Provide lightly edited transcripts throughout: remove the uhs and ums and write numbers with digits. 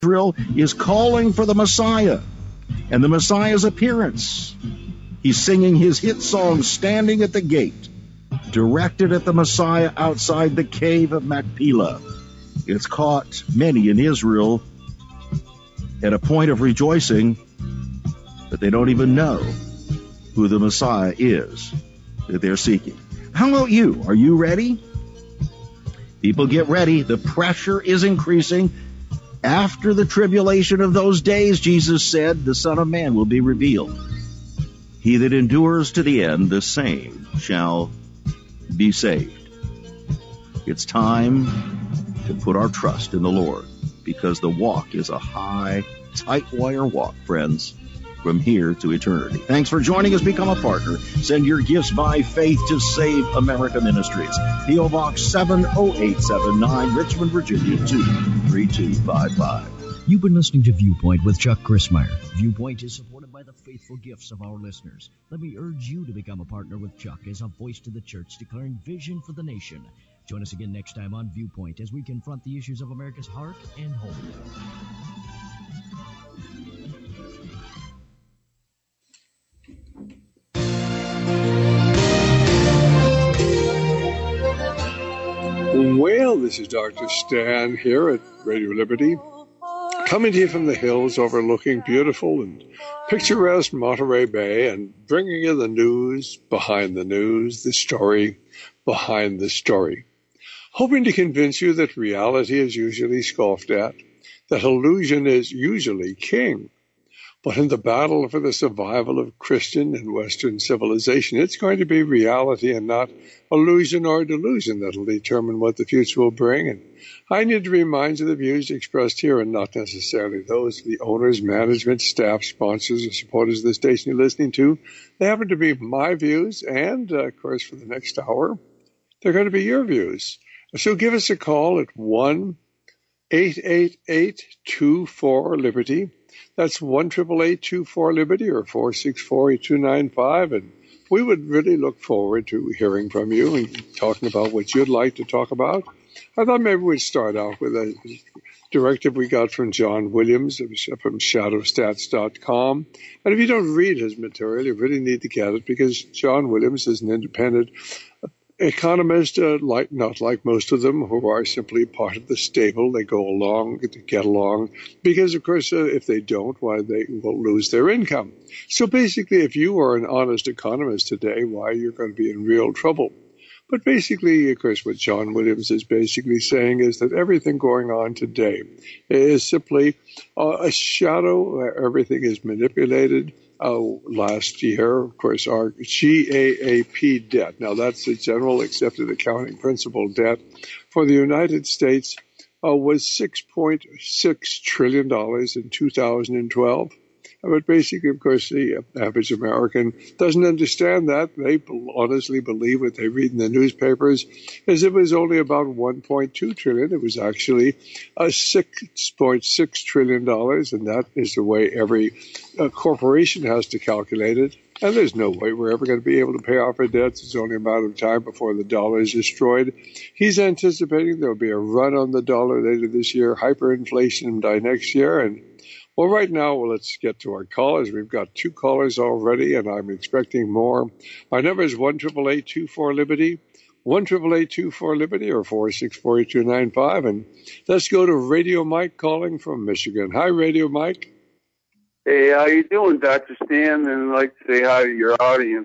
Israel is calling for the Messiah and the Messiah's appearance. He's singing his hit song, Standing at the Gate, directed at the Messiah outside the cave of Machpelah. It's caught many in Israel at a point of rejoicing that they don't even know who the Messiah is that they're seeking. How about you? Are you ready? People, get ready. The pressure is increasing. After the tribulation of those days, Jesus said, the Son of Man will be revealed. He that endures to the end, the same shall be saved. It's time to put our trust in the Lord, because the walk is a high, tight wire walk, friends, from here to eternity. Thanks for joining us. Become a partner. Send your gifts by faith to Save America Ministries. P.O. Box 70879, Richmond, Virginia, 23255. You've been listening to Viewpoint with Chuck Crismier. Viewpoint is supported by the faithful gifts of our listeners. Let me urge you to become a partner with Chuck as a voice to the church declaring vision for the nation. Join us again next time on Viewpoint as we confront the issues of America's heart and home. Well, this is Dr. Stan here at Radio Liberty, coming to you from the hills overlooking beautiful and picturesque Monterey Bay and bringing you the news behind the news, the story behind the story. Hoping to convince you that reality is usually scoffed at, that illusion is usually king. But in the battle for the survival of Christian and Western civilization, it's going to be reality and not illusion or delusion that will determine what the future will bring. And I need to remind you the views expressed here are not necessarily those of the owners, management, staff, sponsors, or supporters of the station you're listening to. They happen to be my views, and, of course, for the next hour, they're going to be your views. So give us a call at 1-888-24-LIBERTY. That's 1-888-24-LIBERTY or 464-8295. And we would really look forward to hearing from you and talking about what you'd like to talk about. I thought maybe we'd start out with a directive we got from John Williams from shadowstats.com. And if you don't read his material, you really need to get it, because John Williams is an independent economist, not like most of them who are simply part of the stable. They go along to get along because, of course, if they don't, why, they will lose their income. So basically, if you are an honest economist today, why, you're going to be in real trouble. But basically, of course, what John Williams is basically saying is that everything going on today is simply a shadow. Everything is manipulated. Last year, of course, our GAAP debt, now that's the general accepted accounting principle debt, for the United States was $6.6 trillion in 2012. But basically, of course, the average American doesn't understand that. They honestly believe what they read in the newspapers is it was only about $1.2 trillion. It was actually $6.6 trillion, and that is the way every corporation has to calculate it. And there's no way we're ever going to be able to pay off our debts. It's only a matter of time before the dollar is destroyed. He's anticipating there'll be a run on the dollar later this year, hyperinflation by next year, and well, right now, let's get to our callers. We've got 2 callers already, and I'm expecting more. My number is 1-888-24-LIBERTY, 1-888-24-LIBERTY, or 464-8295. And let's go to Radio Mike calling from Michigan. Hi, Radio Mike. Hey, how you doing, Dr. Stan? And I'd like to say hi to your audience.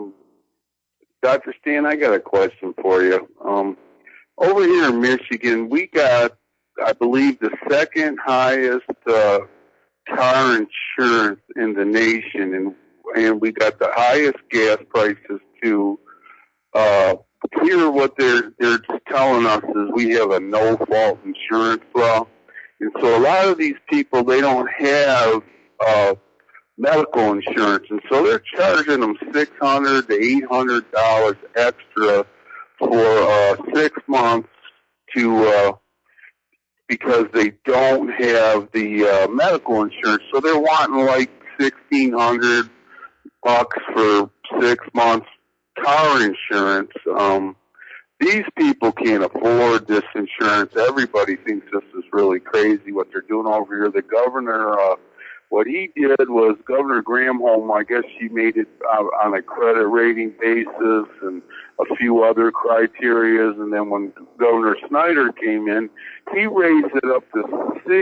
Dr. Stan, I got a question for you. Over here in Michigan, we got, I believe, the second highest car insurance in the nation, and we got the highest gas prices too. Here, what they're just telling us is we have a no-fault insurance law, and so a lot of these people, they don't have medical insurance, and so they're charging them $600 to $800 extra for 6 months to because they don't have the medical insurance. So they're wanting like $1,600 for 6 months car insurance. these people can't afford this insurance. Everybody thinks this is really crazy what they're doing over here. The governor, what he did was Governor Granholm, I guess she made it on a credit rating basis and a few other criterias. And then when Governor Snyder came in, he raised it up to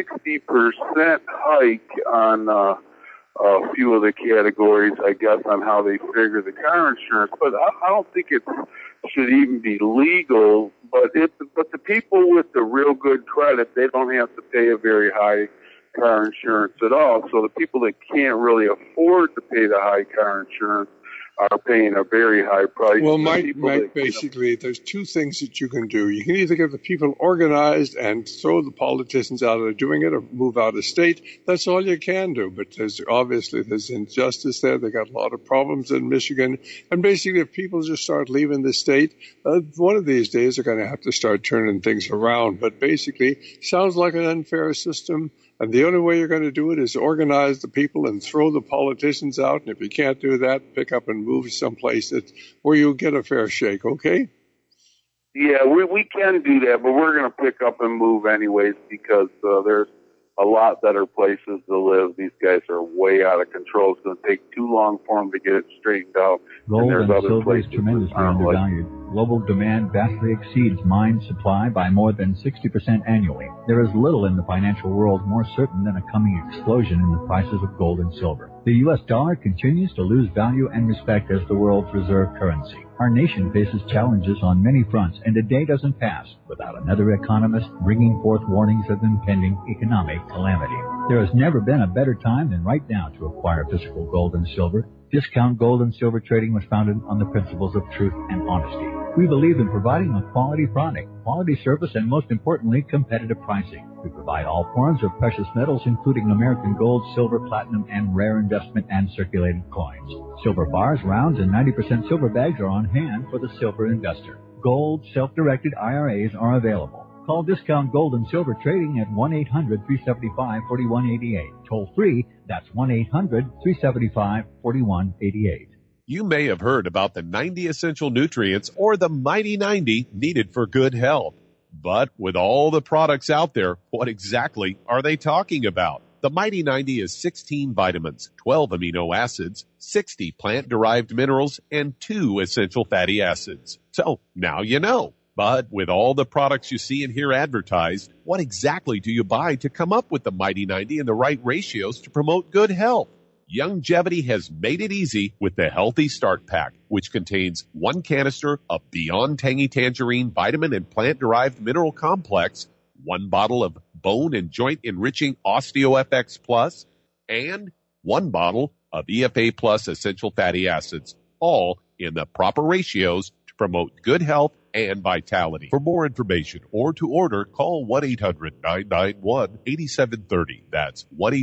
60% hike on a few of the categories, I guess, on how they figure the car insurance. But I don't think it should even be legal. But the people with the real good credit, they don't have to pay a very high car insurance at all. So the people that can't really afford to pay the high car insurance are paying a very high price. Well, Mike, basically, there's two things that you can do. You can either get the people organized and throw the politicians out of doing it or move out of state. That's all you can do. But there's injustice there. They got a lot of problems in Michigan. And basically, if people just start leaving the state, one of these days they're going to have to start turning things around. But basically, sounds like an unfair system. And the only way you're going to do it is organize the people and throw the politicians out. And if you can't do that, pick up and move someplace where you'll get a fair shake, okay? Yeah, we can do that, but we're going to pick up and move anyways because there's a lot better places to live. These guys are way out of control. It's going to take too long for them to get it straightened out. Gold and silver is tremendously undervalued. Global demand vastly exceeds mine supply by more than 60% annually. There is little in the financial world more certain than a coming explosion in the prices of gold and silver. The U.S. dollar continues to lose value and respect as the world's reserve currency. Our nation faces challenges on many fronts, and a day doesn't pass without another economist bringing forth warnings of impending economic calamity. There has never been a better time than right now to acquire physical gold and silver. Discount Gold and Silver Trading was founded on the principles of truth and honesty. We believe in providing a quality product, quality service, and most importantly, competitive pricing. We provide all forms of precious metals, including American gold, silver, platinum, and rare investment and circulated coins. Silver bars, rounds, and 90% silver bags are on hand for the silver investor. Gold self-directed IRAs are available. Call Discount Gold and Silver Trading at 1-800-375-4188. Toll free, that's 1-800-375-4188. You may have heard about the 90 essential nutrients or the Mighty 90 needed for good health. But with all the products out there, what exactly are they talking about? The Mighty 90 is 16 vitamins, 12 amino acids, 60 plant-derived minerals, and 2 essential fatty acids. So now you know. But with all the products you see and hear advertised, what exactly do you buy to come up with the Mighty 90 and the right ratios to promote good health? Youngevity has made it easy with the Healthy Start Pack, which contains 1 canister of Beyond Tangy Tangerine vitamin and plant-derived mineral complex, 1 bottle of bone and joint enriching OsteoFX Plus, and 1 bottle of EFA Plus essential fatty acids, all in the proper ratios to promote good health and vitality. For more information or to order, call 1-800-991-8730. That's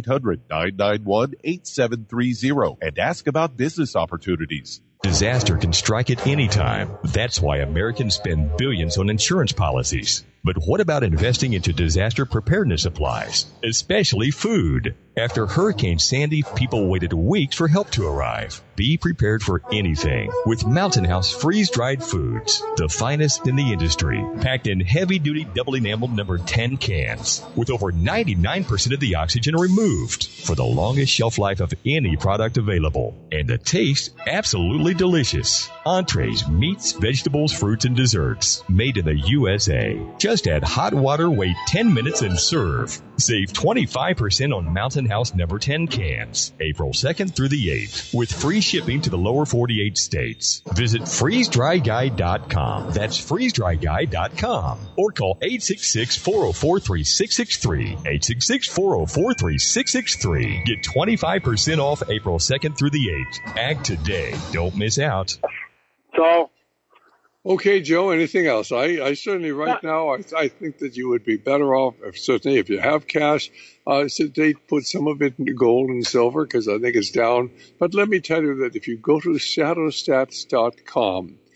1-800-991-8730 and ask about business opportunities. Disaster can strike at any time. That's why Americans spend billions on insurance policies. But what about investing into disaster preparedness supplies, especially food? After Hurricane Sandy, people waited weeks for help to arrive. Be prepared for anything with Mountain House freeze-dried foods, the finest in the industry, packed in heavy-duty double enamel number 10 cans, with over 99% of the oxygen removed for the longest shelf life of any product available. And the taste, absolutely delicious. Entrees, meats, vegetables, fruits, and desserts, made in the USA. Just add hot water, wait 10 minutes, and serve. Save 25% on Mountain House number 10 cans, April 2nd through the 8th, with free shipping to the lower 48 states. Visit freezedryguy.com. That's freezedryguy.com. Or call 866-404-3663. 866-404-3663. Get 25% off April 2nd through the 8th. Act today. Don't miss out. So, okay, Joe, anything else? I certainly now, I think that you would be better off, certainly if you have cash, they put some of it into gold and silver because I think it's down. But let me tell you that if you go to shadowstats.com,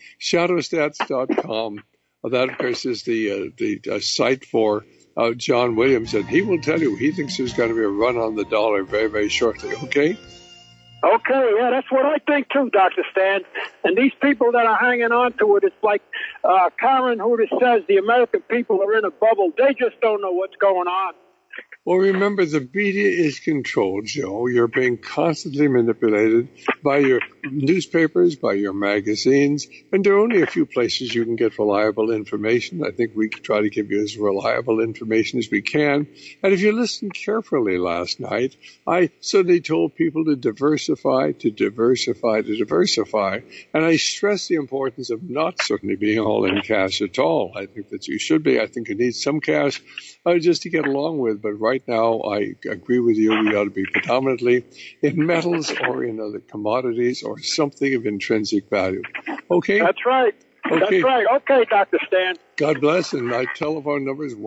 that, of course, is the site for John Williams, and he will tell you he thinks there's going to be a run on the dollar very, very shortly, okay? Okay, yeah, that's what I think too, Dr. Stan. And these people that are hanging on to it, it's like Karen Huda says, the American people are in a bubble. They just don't know what's going on. Well, remember, the media is controlled, Joe. You're being constantly manipulated by your newspapers, by your magazines, and there are only a few places you can get reliable information. I think we try to give you as reliable information as we can. And if you listened carefully last night, I certainly told people to diversify, to diversify, to diversify. And I stress the importance of not certainly being all in cash at all. I think that you should be. I think you need some cash just to get along with. But right now, I agree with you. We ought to be predominantly in metals or in other commodities or something of intrinsic value. Okay? That's right. Okay. That's right. Okay, Dr. Stan. God bless. And my telephone number is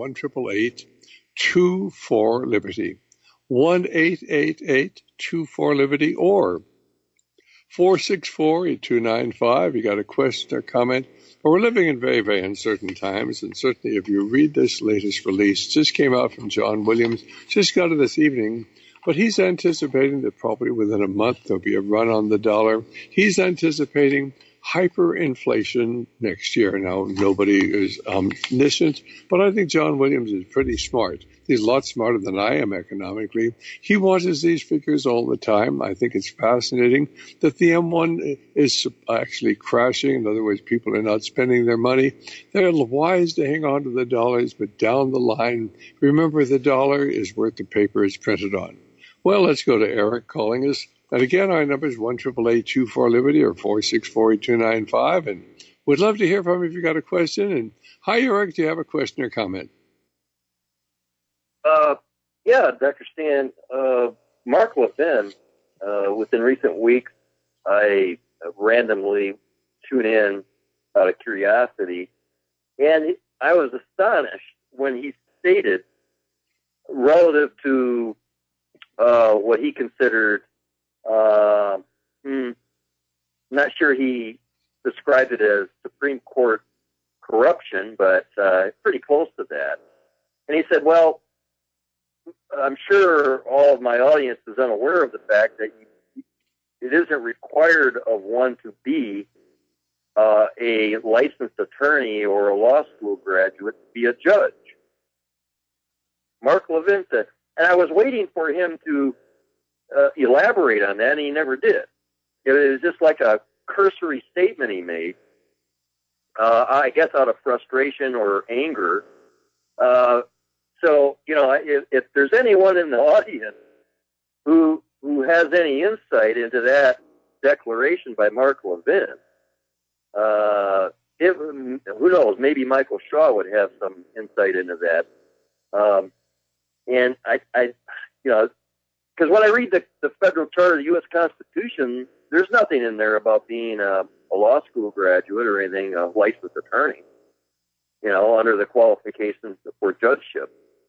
1-888-24-LIBERTY. 1-888-24-LIBERTY or 464-8295. You got a question or comment? Well, we're living in very, very uncertain times, and certainly if you read this latest release, just came out from John Williams, just got it this evening, but he's anticipating that probably within a month there'll be a run on the dollar. He's anticipating hyperinflation next year. Now, nobody is omniscient, but I think John Williams is pretty smart. He's a lot smarter than I am economically. He watches these figures all the time. I think it's fascinating that the M1 is actually crashing. In other words, people are not spending their money. They're wise to hang on to the dollars, but down the line, remember the dollar is worth the paper it's printed on. Well, let's go to Eric calling us. And again, our number is 1-888-24-LIBERTY or 464-8295. And we'd love to hear from you if you got a question. And hi, Eric, do you have a question or comment? Yeah, Dr. Stan, Mark Levin, within recent weeks, I randomly tune in out of curiosity, and I was astonished when he stated, relative to what he considered, not sure he described it as Supreme Court corruption, but pretty close to that. And he said, well, I'm sure all of my audience is unaware of the fact that it isn't required of one to be a licensed attorney or a law school graduate to be a judge. Mark Levin said, and I was waiting for him to elaborate on that, and he never did. It was just like a cursory statement he made, I guess out of frustration or anger. So, you know, if there's anyone in the audience who has any insight into that declaration by Mark Levin, who knows, maybe Michael Shaw would have some insight into that. And I you know, because when I read the Federal Charter of the U.S. Constitution, there's nothing in there about being a law school graduate or anything, a licensed attorney, you know, under the qualifications for judgeship.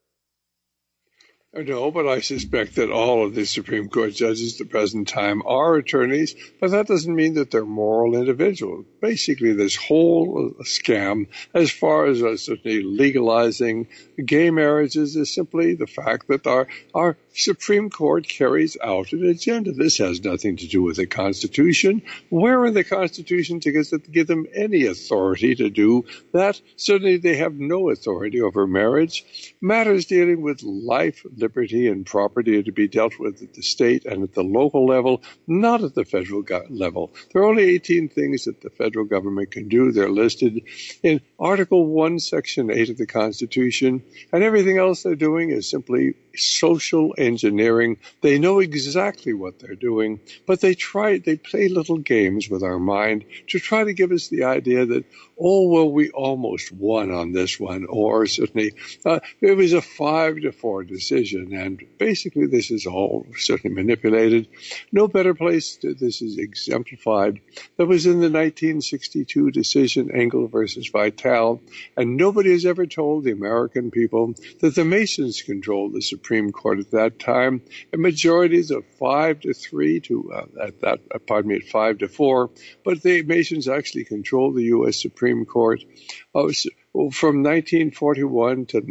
No, but I suspect that all of the Supreme Court judges at the present time are attorneys, but that doesn't mean that they're moral individuals. Basically, this whole scam, as far as certainly legalizing gay marriages, is simply the fact that our Supreme Court carries out an agenda. This has nothing to do with the Constitution. Where in the Constitution to give them any authority to do that? Certainly they have no authority over marriage. Matters dealing with life, liberty, and property are to be dealt with at the state and at the local level, not at the federal level. There are only 18 things that the federal government can do. They're listed in Article 1, Section 8 of the Constitution, and everything else they're doing is simply social engineering. They know exactly what they're doing, but they play little games with our mind to try to give us the idea that, oh, well, we almost won on this one, or certainly it was a 5-4 decision, and basically this is all certainly manipulated. No better place this is exemplified. That was in the 1962 decision, Engel versus Vitale, and nobody has ever told the American people that the Masons controlled the Supreme Court at that time, and majorities of 5-3 at 5-4, but the Masons actually controlled the U.S. Supreme Court. from 1941 to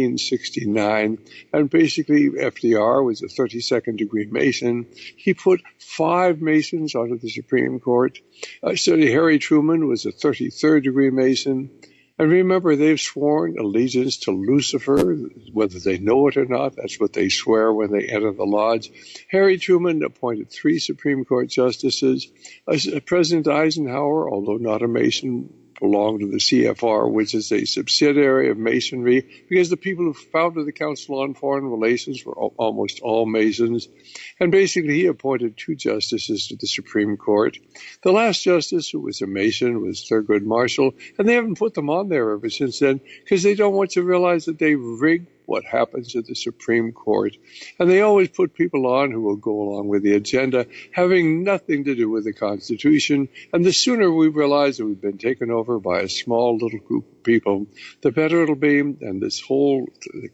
1969, and basically FDR was a 32nd degree Mason. He put 5 Masons onto the Supreme Court. Senator Harry Truman was a 33rd degree Mason. And remember, they've sworn allegiance to Lucifer, whether they know it or not. That's what they swear when they enter the lodge. Harry Truman appointed 3 Supreme Court justices. President Eisenhower, although not a Mason, belonged to the CFR, which is a subsidiary of Masonry, because the people who founded the Council on Foreign Relations were almost all Masons. And basically, he appointed 2 justices to the Supreme Court. The last justice, who was a Mason, was Thurgood Marshall, and they haven't put them on there ever since then because they don't want you to realize that they rigged what happens at the Supreme Court. And they always put people on who will go along with the agenda, having nothing to do with the Constitution. And the sooner we realize that we've been taken over by a small little group of people, the better it'll be. And this whole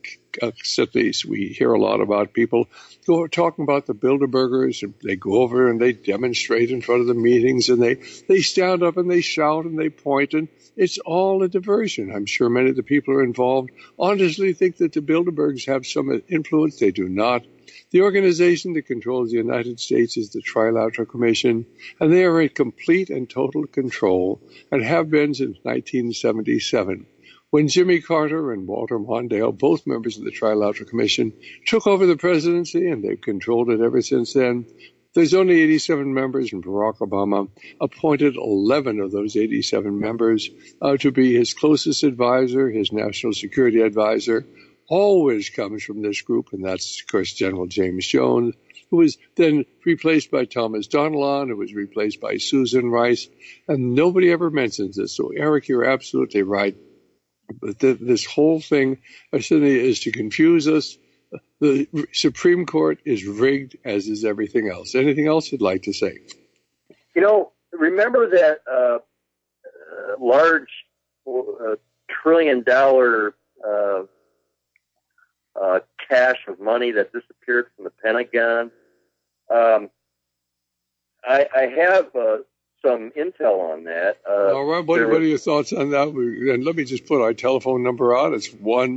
cities, we hear a lot about people talking about the Bilderbergers, and they go over and they demonstrate in front of the meetings, and they stand up and they shout and they point, and it's all a diversion. I'm sure many of the people who are involved honestly think that the Bilderbergs have some influence. They do not. The organization that controls the United States is the Trilateral Commission, and they are in complete and total control and have been since 1977. When Jimmy Carter and Walter Mondale, both members of the Trilateral Commission, took over the presidency, and they've controlled it ever since then, there's only 87 members, and Barack Obama appointed 11 of those 87 members to be his closest advisor, his national security advisor. Always comes from this group, and that's, of course, General James Jones, who was then replaced by Thomas Donilon, who was replaced by Susan Rice, and nobody ever mentions this. So, Eric, you're absolutely right. But this whole thing, is to confuse us. The Supreme Court is rigged, as is everything else. Anything else you'd like to say? Remember that large $1 trillion cache of money that disappeared from the Pentagon? I have some intel on that. All right. What are your thoughts on that? And let me just put our telephone number out. It's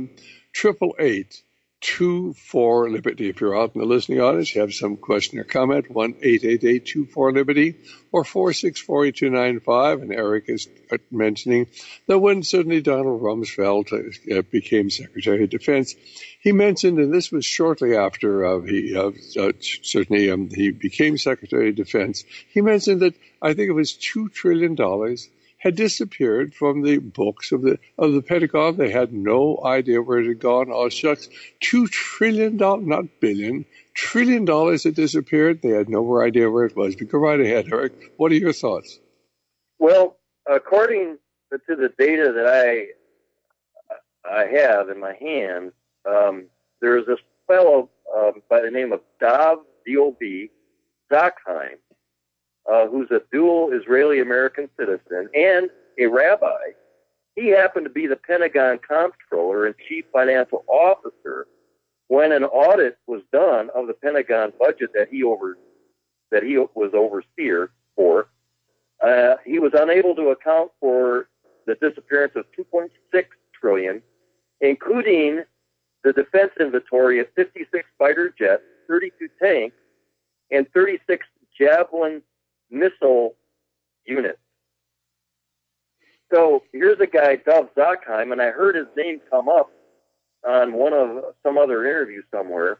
1-888-24-LIBERTY. If you're out in the listening audience, you have some question or comment, 1-888-24-LIBERTY or 464-8295. And Eric is mentioning that when certainly Donald Rumsfeld became Secretary of Defense, he mentioned, and this was shortly after he became Secretary of Defense, he mentioned that I think it was $2 trillion had disappeared from the books of the Pentagon. They had no idea where it had gone. Oh, shucks, $2 trillion, not billion, $1 trillion had disappeared. They had no idea where it was. But go right ahead, Eric. What are your thoughts? Well, according to the data that I have in my hands, there's this fellow by the name of Dov, D-O-V, Zakheim, who's a dual Israeli-American citizen and a rabbi. He happened to be the Pentagon comptroller and chief financial officer when an audit was done of the Pentagon budget that he was overseer for. He was unable to account for the disappearance of $2.6 trillion, including the defense inventory of 56 fighter jets, 32 tanks, and 36 Javelin missile units. So here's a guy, Dov Zakheim, and I heard his name come up on some other interview somewhere.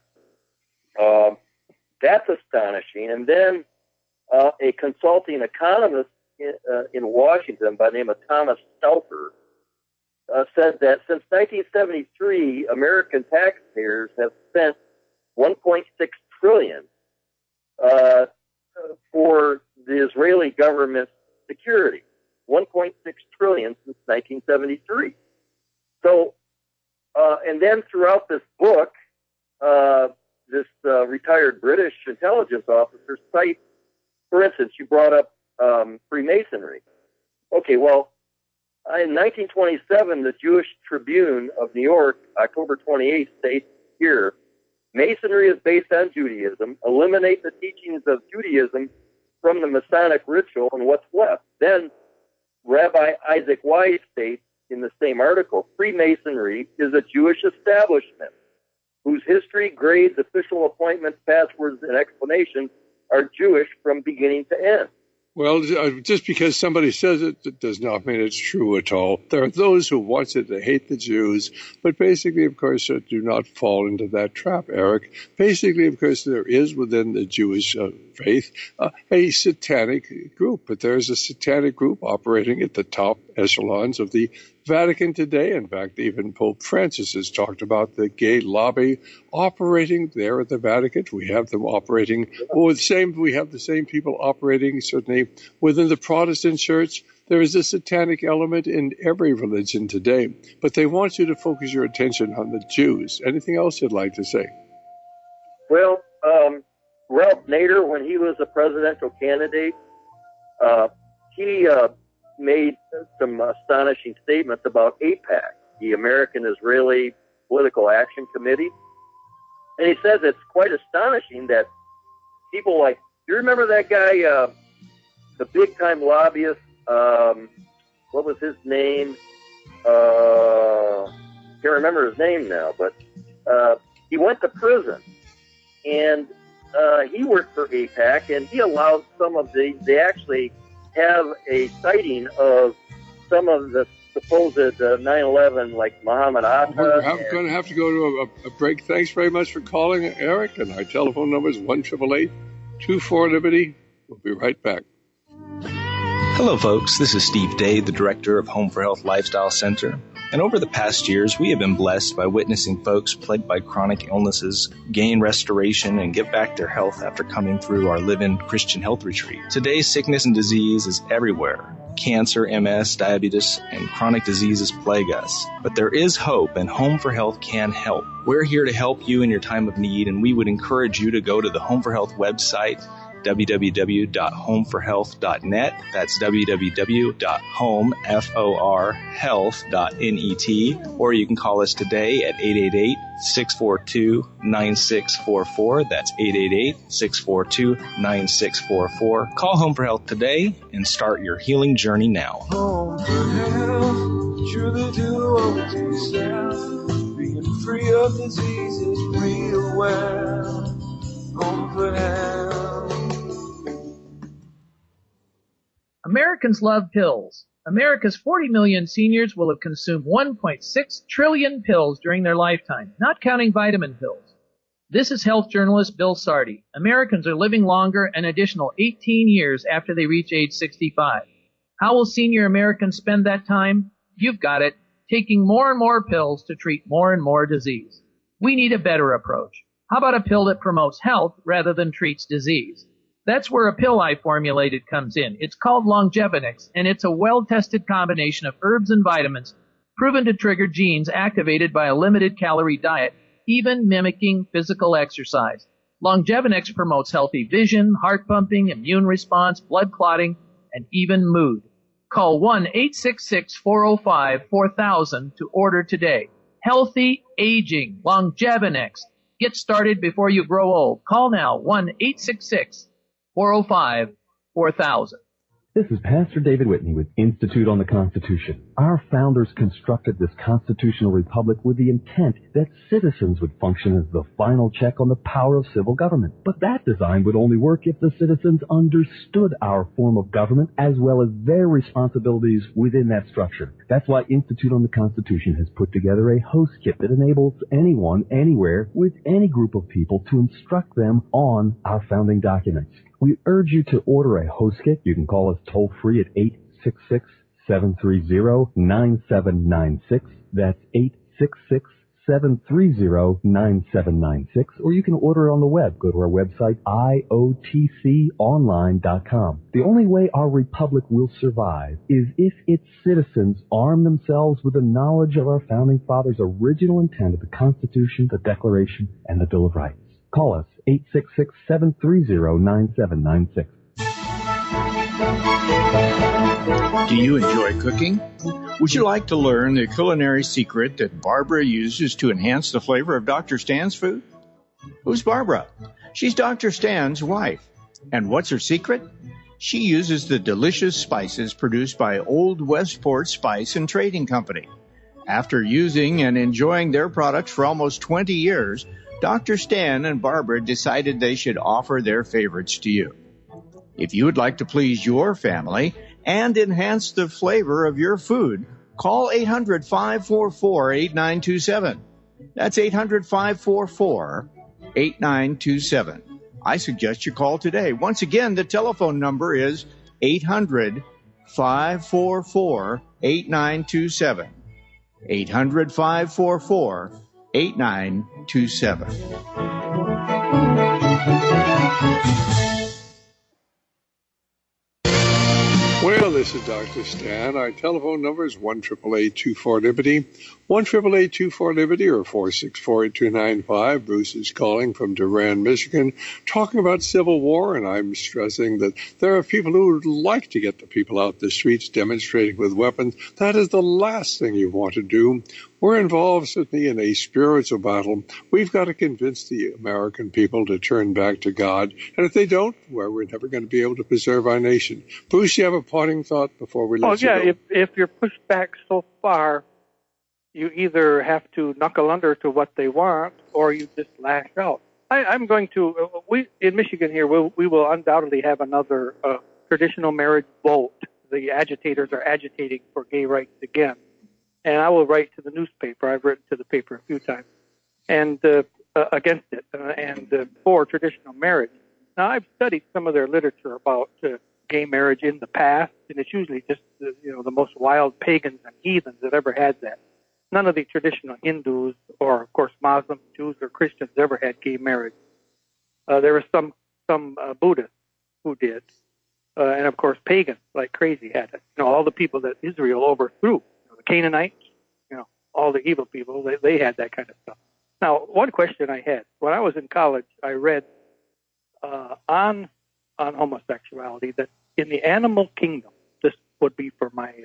That's astonishing. And then a consulting economist in Washington by the name of Thomas Stelter said that since 1973, American taxpayers have spent $1.6 trillion for the Israeli government's security. $1.6 trillion since 1973. So, and then throughout this book, this retired British intelligence officer cites, for instance, you brought up Freemasonry. Okay, well, in 1927, the Jewish Tribune of New York, October 28th, states here, Masonry is based on Judaism. Eliminate the teachings of Judaism from the Masonic ritual and what's left. Then Rabbi Isaac Wise states, in the same article, Freemasonry is a Jewish establishment whose history, grades, official appointments, passwords, and explanations are Jewish from beginning to end. Well, just because somebody says it does not mean it's true at all. There are those who want it to hate the Jews, but basically, of course, do not fall into that trap, Eric. Basically, of course, there is within the Jewish faith a satanic group, but there's a satanic group operating at the top echelons of the Vatican today. In fact, even Pope Francis has talked about the gay lobby operating there at the Vatican. We have them operating, we have the same people operating certainly within the Protestant church. There is a satanic element in every religion today, but they want you to focus your attention on the Jews. Anything else you'd like to say? Well, Ralph Nader, when he was a presidential candidate, he made some astonishing statements about AIPAC, the American Israeli Political Action Committee. And he says it's quite astonishing that people like, do you remember that guy, the big-time lobbyist, what was his name? Can't remember his name now, but he went to prison. And he worked for AIPAC, and he allowed some of they actually have a sighting of some of the supposed 9/11, like Muhammad Atta. We're going to have to go to a break. Thanks very much for calling, Eric. And our telephone number is 1-888-24-LIBERTY. We'll be right back. Hello, folks. This is Steve Day, the director of Home for Health Lifestyle Center. And over the past years, we have been blessed by witnessing folks plagued by chronic illnesses gain restoration and get back their health after coming through our Live-In Christian Health Retreat. Today's sickness and disease is everywhere. Cancer, MS, diabetes, and chronic diseases plague us. But there is hope, and Home for Health can help. We're here to help you in your time of need, and we would encourage you to go to the Home for Health website, www.homeforhealth.net. That's www.homeforhealth.net. Or you can call us today at 888-642-9644. That's 888-642-9644. Call Home for Health today and start your healing journey now. Home for Health, truly do over to yourself. Being free of diseases real well. Home for Health. Americans love pills. America's 40 million seniors will have consumed 1.6 trillion pills during their lifetime, not counting vitamin pills. This is health journalist Bill Sardi. Americans are living longer an additional 18 years after they reach age 65. How will senior Americans spend that time? You've got it, taking more and more pills to treat more and more disease. We need a better approach. How about a pill that promotes health rather than treats disease? That's where a pill I formulated comes in. It's called Longevinix, and it's a well-tested combination of herbs and vitamins proven to trigger genes activated by a limited-calorie diet, even mimicking physical exercise. Longevinix promotes healthy vision, heart pumping, immune response, blood clotting, and even mood. Call 1-866-405-4000 to order today. Healthy aging, Longevinix. Get started before you grow old. Call now, 1-866-405-4000. This is Pastor David Whitney with Institute on the Constitution. Our founders constructed this constitutional republic with the intent that citizens would function as the final check on the power of civil government. But that design would only work if the citizens understood our form of government as well as their responsibilities within that structure. That's why Institute on the Constitution has put together a host kit that enables anyone, anywhere, with any group of people to instruct them on our founding documents. We urge you to order a host kit. You can call us toll-free at 866-730-9796. That's 866-730-9796. Or you can order it on the web. Go to our website, iotconline.com. The only way our republic will survive is if its citizens arm themselves with the knowledge of our founding fathers' original intent of the Constitution, the Declaration, and the Bill of Rights. Call us, 866-730-9796. Do you enjoy cooking? Would you like to learn the culinary secret that Barbara uses to enhance the flavor of Dr. Stan's food? Who's Barbara? She's Dr. Stan's wife. And what's her secret? She uses the delicious spices produced by Old Westport Spice and Trading Company. After using and enjoying their products for almost 20 years, Dr. Stan and Barbara decided they should offer their favorites to you. If you would like to please your family and enhance the flavor of your food, call 800-544-8927. That's 800-544-8927. I suggest you call today. Once again, the telephone number is 800-544-8927. 800-544-8927. Well, this is Dr. Stan. Our telephone number is 1-888-24-LIBERTY, 1-888-24-LIBERTY, or 464-8295. Bruce is calling from Durand, Michigan, talking about Civil War, and I'm stressing that there are people who would like to get the people out the streets demonstrating with weapons. That is the last thing you want to do. We're involved certainly in a spiritual battle. We've got to convince the American people to turn back to God. And if they don't, well, we're never going to be able to preserve our nation. Bruce, you have a parting thought before we let you go? If you're pushed back so far, you either have to knuckle under to what they want or you just lash out. I'm going to, in Michigan here, we will undoubtedly have another traditional marriage vote. The agitators are agitating for gay rights again. And I will write to the newspaper. I've written to the paper a few times, and against it, and for traditional marriage. Now, I've studied some of their literature about gay marriage in the past, and it's usually just the most wild pagans and heathens that ever had that. None of the traditional Hindus, or of course Muslims, Jews, or Christians ever had gay marriage. There were some Buddhists who did, and of course pagans like crazy had it. All the people that Israel overthrew. Canaanites, all the evil people, they had that kind of stuff. Now, one question I had, when I was in college, I read on homosexuality that in the animal kingdom, this would be for my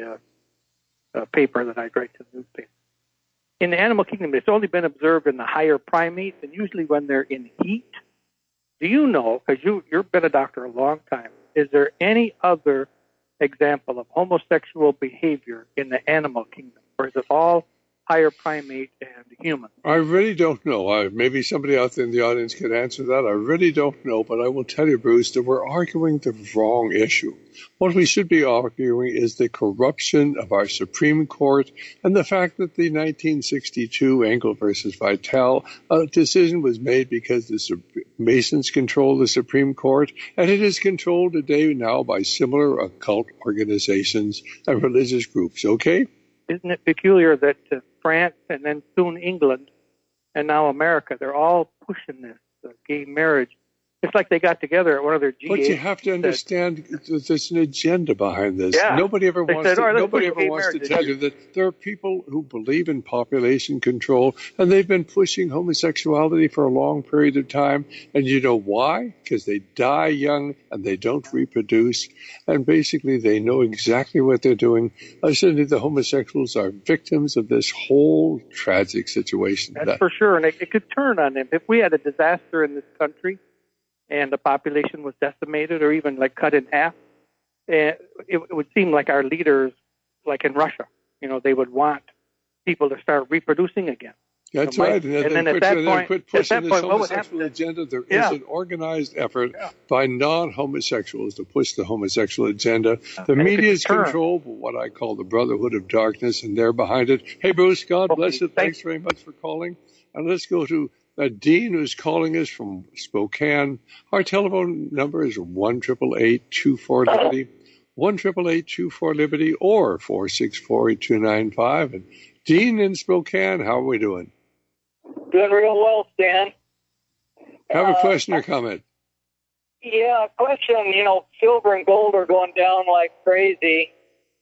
paper that I'd write to the newspaper. In the animal kingdom, it's only been observed in the higher primates, and usually when they're in heat. Do you know, because you've been a doctor a long time, is there any other example of homosexual behavior in the animal kingdom, or is it all higher primate and human? I really don't know. Maybe somebody out there in the audience could answer that. I really don't know, but I will tell you, Bruce, that we're arguing the wrong issue. What we should be arguing is the corruption of our Supreme Court and the fact that the 1962 Engel versus Vitale decision was made because the Masons control the Supreme Court, and it is controlled today now by similar occult organizations and religious groups, okay? Isn't it peculiar that France and then soon England and now America, they're all pushing this gay marriage. It's like they got together at one of their G8. But you have to understand there's an agenda behind this. Yeah. Nobody ever wants to tell you that there are people who believe in population control, and they've been pushing homosexuality for a long period of time. And you know why? Because they die young and they don't reproduce. And basically they know exactly what they're doing. Certainly the homosexuals are victims of this whole tragic situation. That's for sure. And it could turn on them. If we had a disaster in this country, and the population was decimated or even cut in half, it would seem like our leaders, like in Russia, they would want people to start reproducing again. That's right. And then at that point, quit pushing this homosexual agenda. There is an organized effort by non-homosexuals to push the homosexual agenda. The media is controlled by what I call the Brotherhood of Darkness, and they're behind it. Hey, Bruce, God bless you. Thanks very much for calling. And let's go to Dean, who's calling us from Spokane. Our telephone number is 1-888-24-LIBERTY, 1-888-24-LIBERTY, or 464-8295. And Dean in Spokane, how are we doing? Doing real well, Stan. Have a question or comment? Yeah, question. Silver and gold are going down like crazy.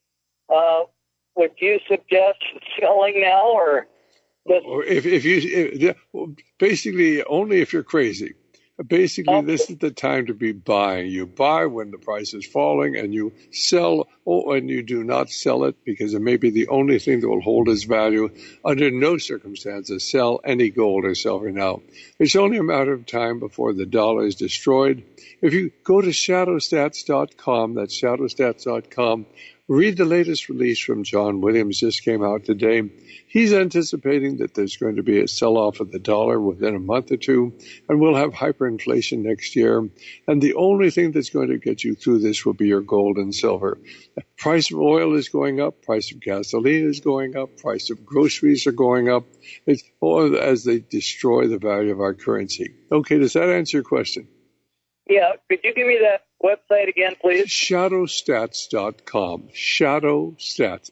Would you suggest selling now, or if you basically only if you're crazy? Basically, this is the time to be buying. You buy when the price is falling, and you sell, and you do not sell it because it may be the only thing that will hold its value. Under no circumstances sell any gold or silver now. It's only a matter of time before the dollar is destroyed. If you go to shadowstats.com, that's shadowstats.com, read the latest release from John Williams. Just came out today. He's anticipating that there's going to be a sell-off of the dollar within a month or two, and we'll have hyperinflation next year. And the only thing that's going to get you through this will be your gold and silver. The price of oil is going up. Price of gasoline is going up. Price of groceries are going up. It's all as they destroy the value of our currency. Okay, does that answer your question? Yeah. Could you give me that website again, please? Shadowstats.com. Shadowstats,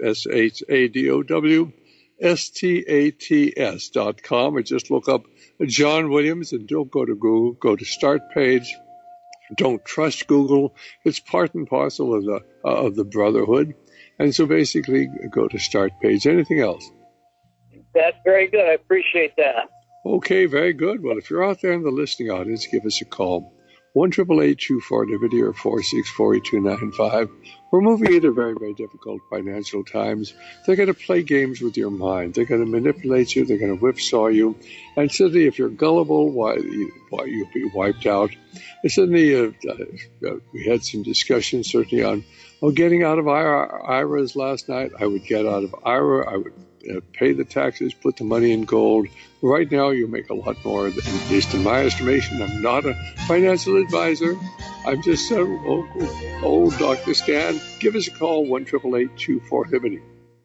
SHADOWSTATS.com, or just look up John Williams and don't go to Google. Go to Start Page. Don't trust Google. It's part and parcel of the Brotherhood. And so basically go to Start Page. Anything else? That's very good. I appreciate that. Okay, very good. Well, if you're out there in the listening audience, give us a call. 1-888-24-LIBERTY or 464-8295. We're moving into very, very difficult financial times. They're going to play games with your mind. They're going to manipulate you. They're going to whipsaw you. And suddenly, if you're gullible, why you'll be wiped out. And suddenly, we had some discussion certainly on getting out of IRAs last night. I would get out of IRA. I would pay the taxes, put the money in gold. Right now, you make a lot more, at least in my estimation. I'm not a financial advisor. I'm just old Dr. Stan. Give us a call, 1-888-24-LIBERTY.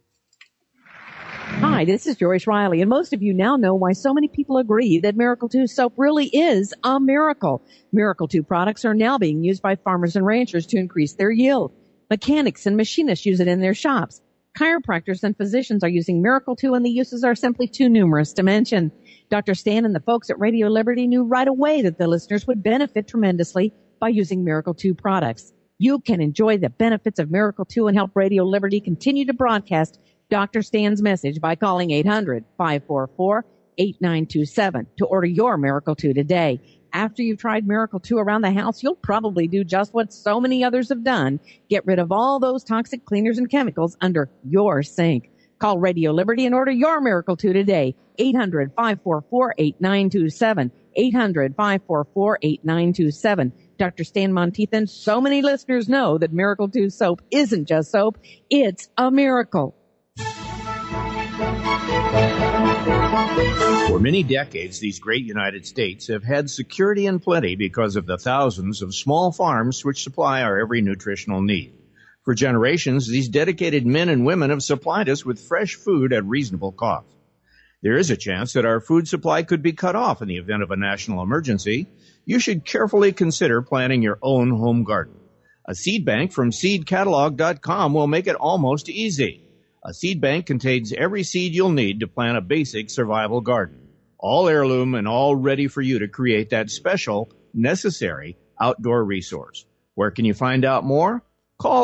Hi, this is Joyce Riley, and most of you now know why so many people agree that Miracle 2 soap really is a miracle. Miracle 2 products are now being used by farmers and ranchers to increase their yield. Mechanics and machinists use it in their shops. Chiropractors and physicians are using Miracle 2, and the uses are simply too numerous to mention. Dr. Stan and the folks at Radio Liberty knew right away that the listeners would benefit tremendously by using Miracle 2 products. You can enjoy the benefits of Miracle 2 and help Radio Liberty continue to broadcast Dr. Stan's message by calling 800-544-8927 to order your Miracle 2 today. After you've tried Miracle 2 around the house, you'll probably do just what so many others have done. Get rid of all those toxic cleaners and chemicals under your sink. Call Radio Liberty and order your Miracle 2 today. 800-544-8927. 800-544-8927. Dr. Stan Monteith and so many listeners know that Miracle 2 soap isn't just soap. It's a miracle. For many decades, these great United States have had security and plenty because of the thousands of small farms which supply our every nutritional need. For generations, these dedicated men and women have supplied us with fresh food at reasonable cost. There is a chance that our food supply could be cut off in the event of a national emergency. You should carefully consider planting your own home garden. A seed bank from seedcatalog.com will make it almost easy. A seed bank contains every seed you'll need to plant a basic survival garden. All heirloom and all ready for you to create that special, necessary outdoor resource. Where can you find out more? Call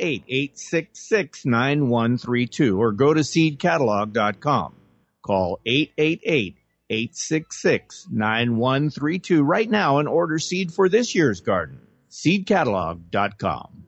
888-866-9132 or go to seedcatalog.com. Call 888-866-9132 right now and order seed for this year's garden. Seedcatalog.com.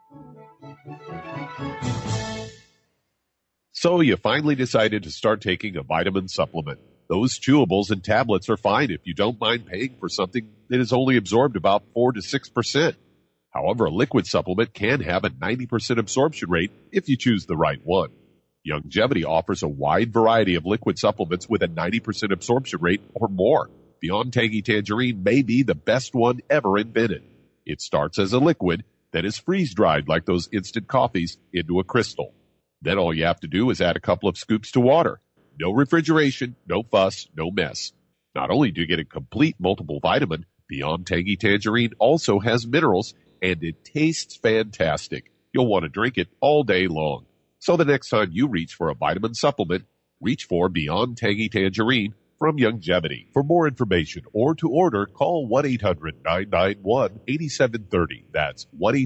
So you finally decided to start taking a vitamin supplement. Those chewables and tablets are fine if you don't mind paying for something that is only absorbed about 4 to 6%. However, a liquid supplement can have a 90% absorption rate if you choose the right one. Youngevity offers a wide variety of liquid supplements with a 90% absorption rate or more. Beyond Tangy Tangerine may be the best one ever invented. It starts as a liquid that is freeze-dried like those instant coffees into a crystal. Then all you have to do is add a couple of scoops to water. No refrigeration, no fuss, no mess. Not only do you get a complete multiple vitamin, Beyond Tangy Tangerine also has minerals, and it tastes fantastic. You'll want to drink it all day long. So the next time you reach for a vitamin supplement, reach for Beyond Tangy Tangerine from Youngevity. For more information or to order, call 1-800-991-8730. That's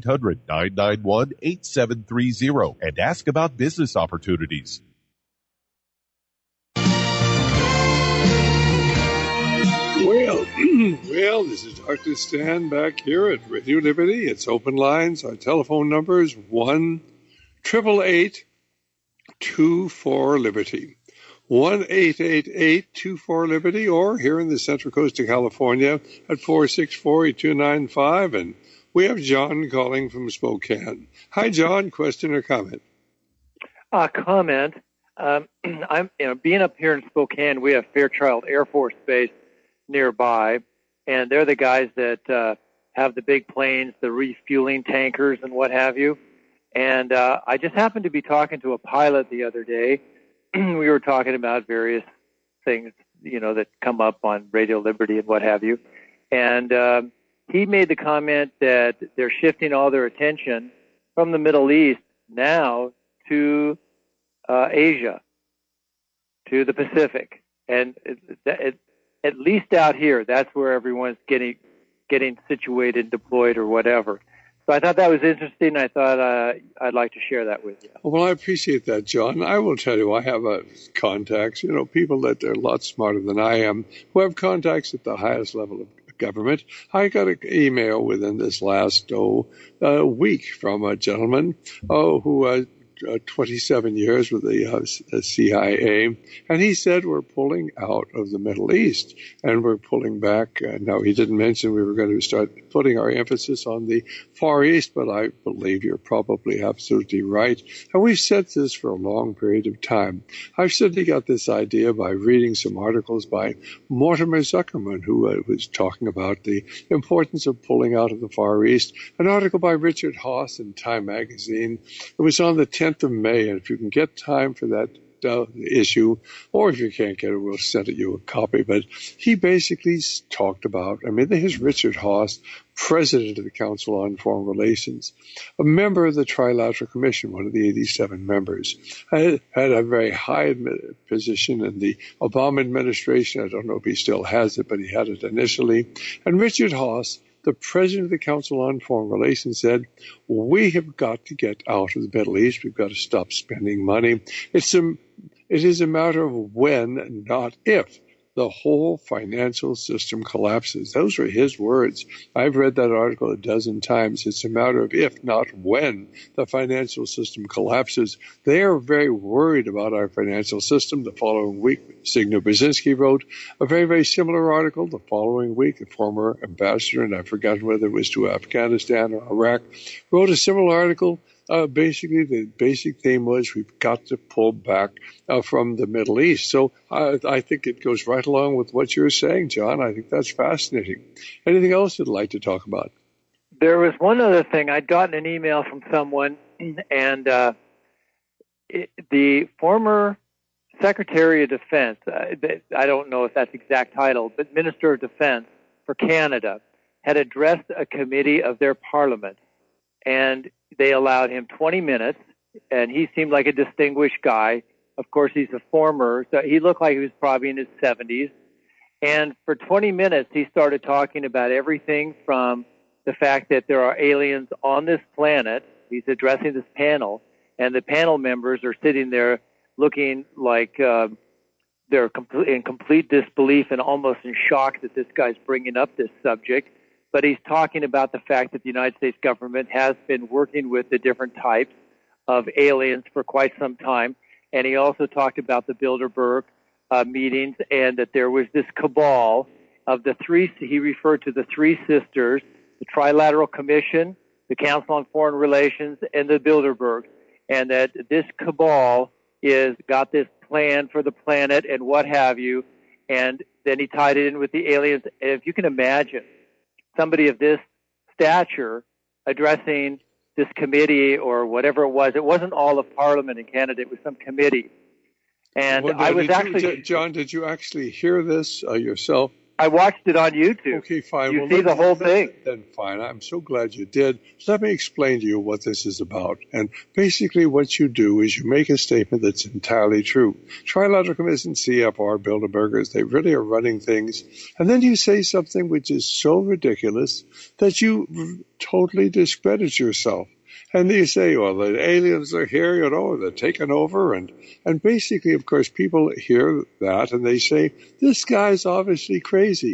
1-800-991-8730 and ask about business opportunities. Well, Well, this is Dr. Stan back here at Radio Liberty. It's open lines. Our telephone number is 1-888-24-LIBERTY. 1-888-24-LIBERTY, or here in the Central Coast of California at 464-8295. And we have John calling from Spokane. Hi, John. Question or comment? Comment. I'm, being up here in Spokane, we have Fairchild Air Force Base nearby, and they're the guys that have the big planes, the refueling tankers, and what have you. And I just happened to be talking to a pilot the other day. We were talking about various things, that come up on Radio Liberty and what have you. And he made the comment that they're shifting all their attention from the Middle East now to Asia, to the Pacific. And at least out here, that's where everyone's getting situated, deployed, or whatever. So I thought that was interesting. I thought I'd like to share that with you. Well, I appreciate that, John. I will tell you, I have contacts, people that are a lot smarter than I am, who have contacts at the highest level of government. I got an email within this last week from a gentleman who 27 years with the CIA, and he said we're pulling out of the Middle East and we're pulling back. Now, he didn't mention we were going to start putting our emphasis on the Far East, but I believe you're probably absolutely right. And we've said this for a long period of time. I've certainly got this idea by reading some articles by Mortimer Zuckerman, who was talking about the importance of pulling out of the Far East. An article by Richard Haass in Time magazine. It was on the 10th of May, and if you can get time for that issue, or if you can't get it, we'll send you a copy. But he basically talked about, here's Richard Haass, president of the Council on Foreign Relations, a member of the Trilateral Commission, one of the 87 members, had a very high position in the Obama administration. I don't know if he still has it, but he had it initially. And Richard Haass, the president of the Council on Foreign Relations, said, we have got to get out of the Middle East. We've got to stop spending money. It is a matter of when, not if, the whole financial system collapses. Those were his words. I've read that article a dozen times. It's a matter of if, not when, the financial system collapses. They are very worried about our financial system. The following week, Signe Brzezinski wrote a very, very similar article. The following week, the former ambassador, and I've forgotten whether it was to Afghanistan or Iraq, wrote a similar article. Basically, the basic theme was we've got to pull back from the Middle East. So I think it goes right along with what you're saying, John. I think that's fascinating. Anything else you'd like to talk about? There was one other thing. I'd gotten an email from someone, and the former Secretary of Defense, I don't know if that's the exact title, but Minister of Defense for Canada, had addressed a committee of their parliament, and they allowed him 20 minutes, and he seemed like a distinguished guy. Of course, he's a former, so he looked like he was probably in his 70s. And for 20 minutes, he started talking about everything from the fact that there are aliens on this planet. He's addressing this panel, and the panel members are sitting there looking like they're in complete disbelief and almost in shock that this guy's bringing up this subject. But he's talking about the fact that the United States government has been working with the different types of aliens for quite some time. And he also talked about the Bilderberg meetings, and that there was this cabal of the three, he referred to the three sisters, the Trilateral Commission, the Council on Foreign Relations, and the Bilderberg. And that this cabal got this plan for the planet and what have you. And then he tied it in with the aliens. And if you can imagine, somebody of this stature addressing this committee or whatever it wasn't all of Parliament in Canada, it was some committee. And I was John, did you actually hear this yourself? I watched it on YouTube. Okay, fine. You see the whole thing. Then fine. I'm so glad you did. So let me explain to you what this is about. And basically what you do is you make a statement that's entirely true. Trilateral Commission, CFR, Bilderbergers, they really are running things. And then you say something which is so ridiculous that you totally discredit yourself. And they say, well, the aliens are here, they're taking over. And basically, of course, people hear that and they say, this guy's obviously crazy.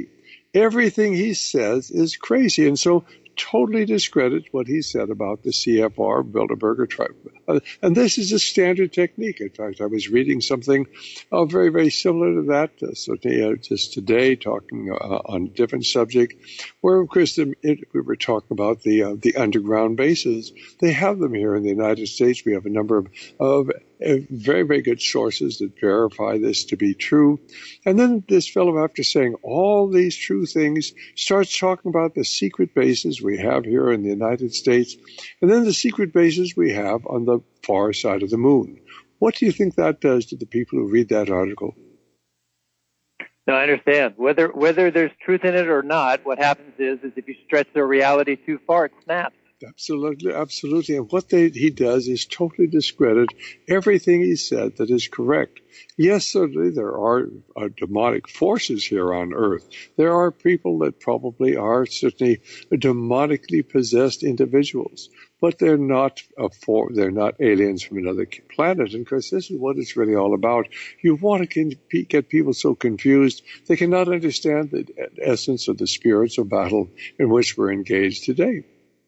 everything he says is crazy. And so totally discredit what he said about the CFR Bilderberger tribe. And this is a standard technique. In fact, I was reading something very, very similar to that just today, talking on a different subject, where, of course, we were talking about the underground bases. They have them here in the United States. We have a number of very, very good sources that verify this to be true. And then this fellow, after saying all these true things, starts talking about the secret bases we have here in the United States, and then the secret bases we have on the far side of the moon. What do you think that does to the people who read that article? No, I understand. Whether there's truth in it or not, what happens is if you stretch their reality too far, it snaps. Absolutely, absolutely. And what he does is totally discredit everything he said that is correct. Yes, certainly there are demonic forces here on Earth. There are people that probably are certainly demonically possessed individuals, but they're not aliens from another planet. And of course, this is what it's really all about. You want to get people so confused they cannot understand the essence of the spiritual battle in which we're engaged today.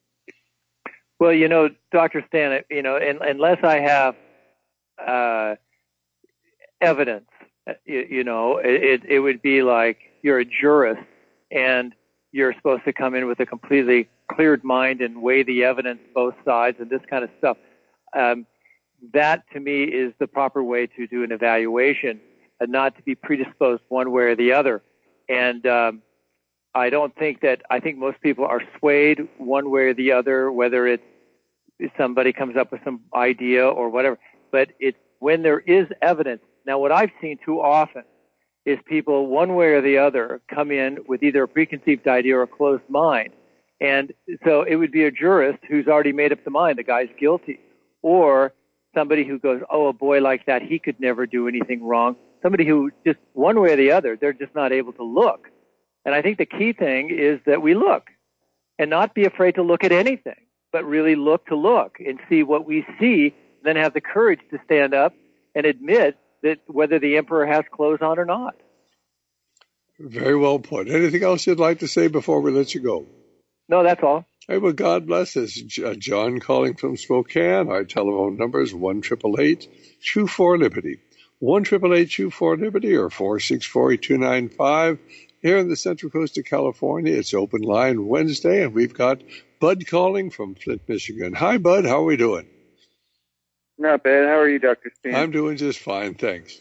Well, Dr. Stan, unless I have evidence, it would be like you're a jurist and you're supposed to come in with a completely cleared mind and weigh the evidence, both sides, and this kind of stuff. That, to me, is the proper way to do an evaluation, and not to be predisposed one way or the other. And I think most people are swayed one way or the other, whether it's somebody comes up with some idea or whatever. But it's when there is evidence. Now, what I've seen too often is people, one way or the other, come in with either a preconceived idea or a closed mind. And so it would be a jurist who's already made up the mind, the guy's guilty. Or somebody who goes, oh, a boy like that, he could never do anything wrong. Somebody who just one way or the other, they're just not able to look. And I think the key thing is that we look and not be afraid to look at anything, but really look and see what we see, then have the courage to stand up and admit that whether the emperor has clothes on or not. Very well put. Anything else you'd like to say before we let you go? No, that's all. Hey, well, God bless us. John calling from Spokane. Our telephone number is 1-888-24-LIBERTY. 1-888-24-LIBERTY or 464-8295. Here in the Central Coast of California, it's Open Line Wednesday, and we've got Bud calling from Flint, Michigan. Hi, Bud. How are we doing? Not bad. How are you, Dr. Steen? I'm doing just fine, thanks.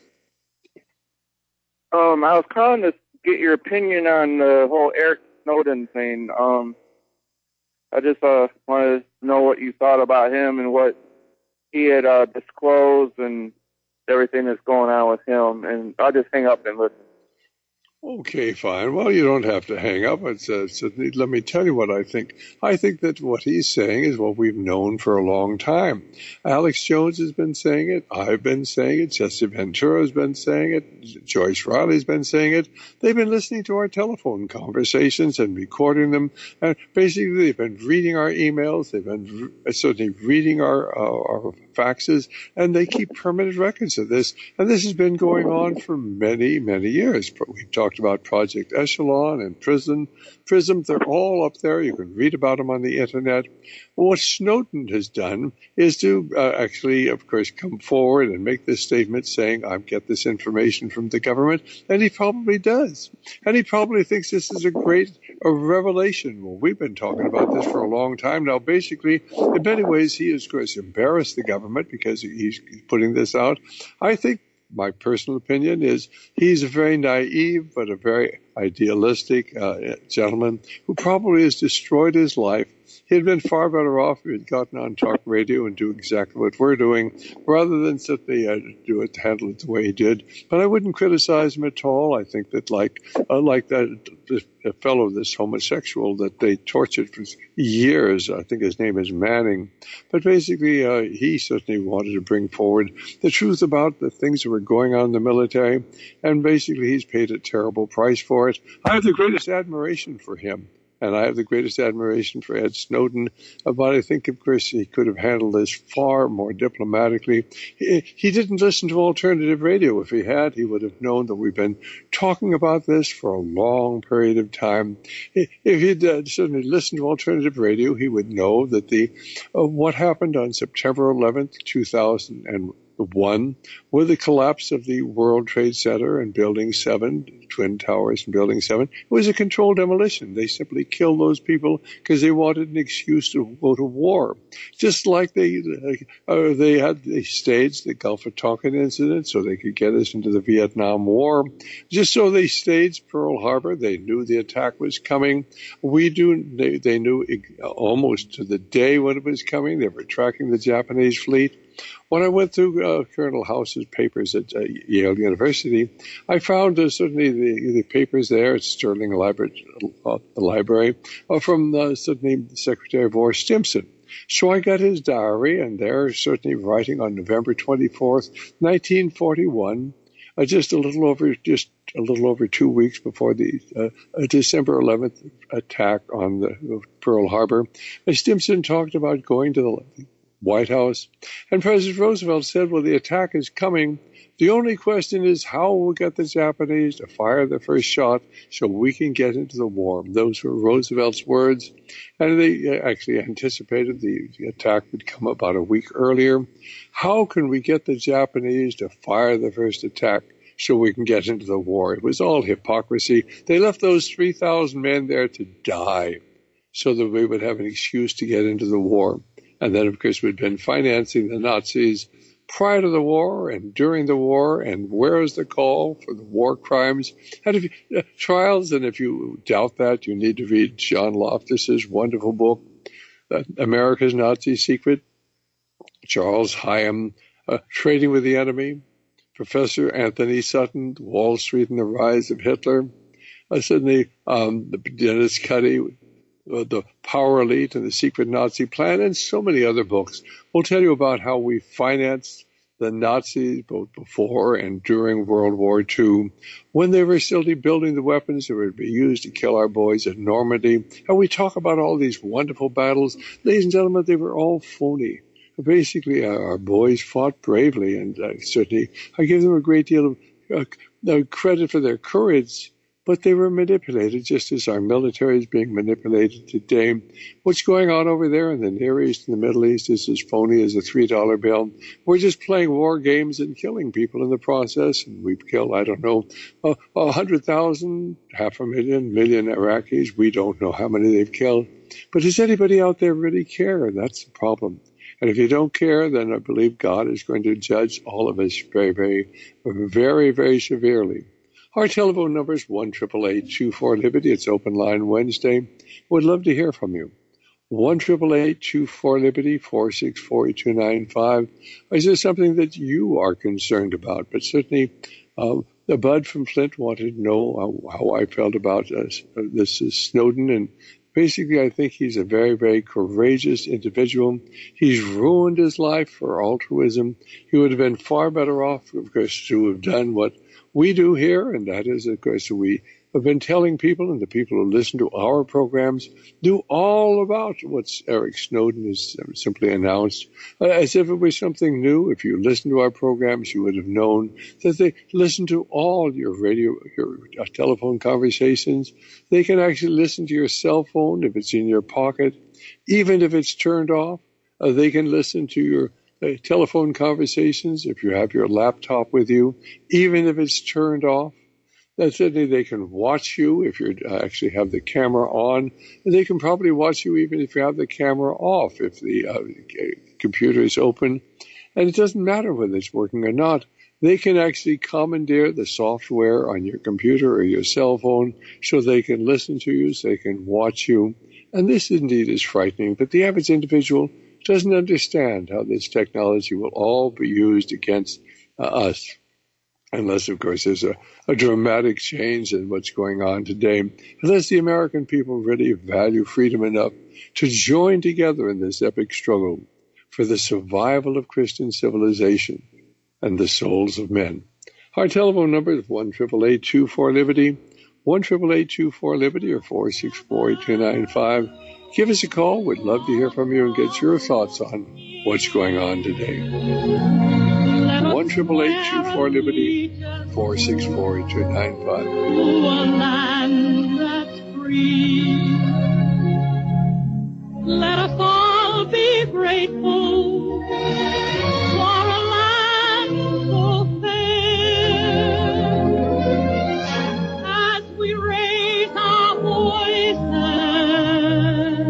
I was calling to get your opinion on the whole Eric Snowden thing. I just wanted to know what you thought about him and what he had disclosed and everything that's going on with him. And I'll just hang up and listen. Okay, fine. Well, you don't have to hang up. Let me tell you what I think. I think that what he's saying is what we've known for a long time. Alex Jones has been saying it. I've been saying it. Jesse Ventura has been saying it. Joyce Riley's been saying it. They've been listening to our telephone conversations and recording them. And basically, they've been reading our emails. They've been certainly reading our faxes, and they keep permanent records of this. And this has been going on for many, many years. We've talked about Project Echelon and Prism. They're all up there. You can read about them on the Internet. What Snowden has done is to actually, of course, come forward and make this statement saying, I get this information from the government, and he probably does. And he probably thinks this is a revelation. Well, we've been talking about this for a long time now. Basically, in many ways, he has, of course, embarrassed the government because he's putting this out. I think my personal opinion is he's a very naive but a very idealistic gentleman who probably has destroyed his life. He'd been far better off if he'd gotten on talk radio and do exactly what we're doing rather than simply handle it the way he did. But I wouldn't criticize him at all. I think that like that fellow, this homosexual that they tortured for years, I think his name is Manning. But basically, he certainly wanted to bring forward the truth about the things that were going on in the military. And basically, he's paid a terrible price for it. I have the greatest admiration for him. and I have the greatest admiration for Ed Snowden, but I think, of course, he could have handled this far more diplomatically. He didn't listen to alternative radio. If he had, he would have known that we've been talking about this for a long period of time. If he'd certainly listened to alternative radio, he would know that what happened on September 11th, 2001, with the collapse of the World Trade Center and Building 7, Twin Towers and Building 7, it was a controlled demolition. They simply killed those people because they wanted an excuse to go to war. Just like they staged the Gulf of Tonkin incident so they could get us into the Vietnam War. Just so they staged Pearl Harbor. They knew the attack was coming. They knew almost to the day when it was coming. They were tracking the Japanese fleet. When I went through Colonel House's papers at Yale University, I found certainly the papers there at Sterling Library from certainly Secretary of War Stimson. So I got his diary, and they're certainly writing on November 24th, 1941, just a little over 2 weeks before the December 11th attack on the Pearl Harbor. Stimson talked about going to the White House, and President Roosevelt said, well, the attack is coming. The only question is how we'll get the Japanese to fire the first shot so we can get into the war. Those were Roosevelt's words, and they actually anticipated the attack would come about a week earlier. How can we get the Japanese to fire the first attack so we can get into the war? It was all hypocrisy. They left those 3,000 men there to die so that we would have an excuse to get into the war. And then, of course, we'd been financing the Nazis prior to the war and during the war. And where is the call for the war crimes and trials? And if you doubt that, you need to read John Loftus's wonderful book, America's Nazi Secret, Charles Hyam, Trading with the Enemy, Professor Anthony Sutton, Wall Street and the Rise of Hitler, suddenly Dennis Cuddy, The Power Elite and the Secret Nazi Plan, and so many other books. We'll tell you about how we financed the Nazis both before and during World War II, when they were still building the weapons that would be used to kill our boys at Normandy. And we talk about all these wonderful battles. Ladies and gentlemen, they were all phony. Basically, our boys fought bravely, and certainly I give them a great deal of credit for their courage. But they were manipulated, just as our military is being manipulated today. What's going on over there in the Near East and the Middle East is as phony as a $3 bill. We're just playing war games and killing people in the process. And we've killed, 100,000, 500,000, million Iraqis. We don't know how many they've killed. But does anybody out there really care? That's the problem. And if you don't care, then I believe God is going to judge all of us very, very, very, very severely. Our telephone number is 1-888-24-LIBERTY. It's open line Wednesday. We'd love to hear from you. 1-888-24-LIBERTY, 464-8295. Is there something that you are concerned about? But certainly, the Bud from Flint wanted to know how I felt about this Snowden. And basically, I think he's a very, very courageous individual. He's ruined his life for altruism. He would have been far better off, of course, to have done what we do here, and that is, of course, we have been telling people, and the people who listen to our programs knew all about what Eric Snowden has simply announced, as if it was something new. If you listen to our programs, you would have known that they listen to all your telephone conversations. They can actually listen to your cell phone if it's in your pocket, even if it's turned off. They can listen to your telephone conversations if you have your laptop with you, even if it's turned off. Certainly they can watch you if you actually have the camera on. And they can probably watch you even if you have the camera off, if the computer is open. And it doesn't matter whether it's working or not. They can actually commandeer the software on your computer or your cell phone so they can listen to you, so they can watch you. And this indeed is frightening. But the average individual doesn't understand how this technology will all be used against us, unless, of course, there's a dramatic change in what's going on today, unless the American people really value freedom enough to join together in this epic struggle for the survival of Christian civilization and the souls of men. Our telephone number is 1-888-24-LIBERTY, 1-888-24-LIBERTY or 464-8295. Give us a call. We'd love to hear from you and get your thoughts on what's going on today. 1-888-24-LIBERTY, 464-8295. A land that's free. Let us all be grateful for a land so fair. As we raise our voices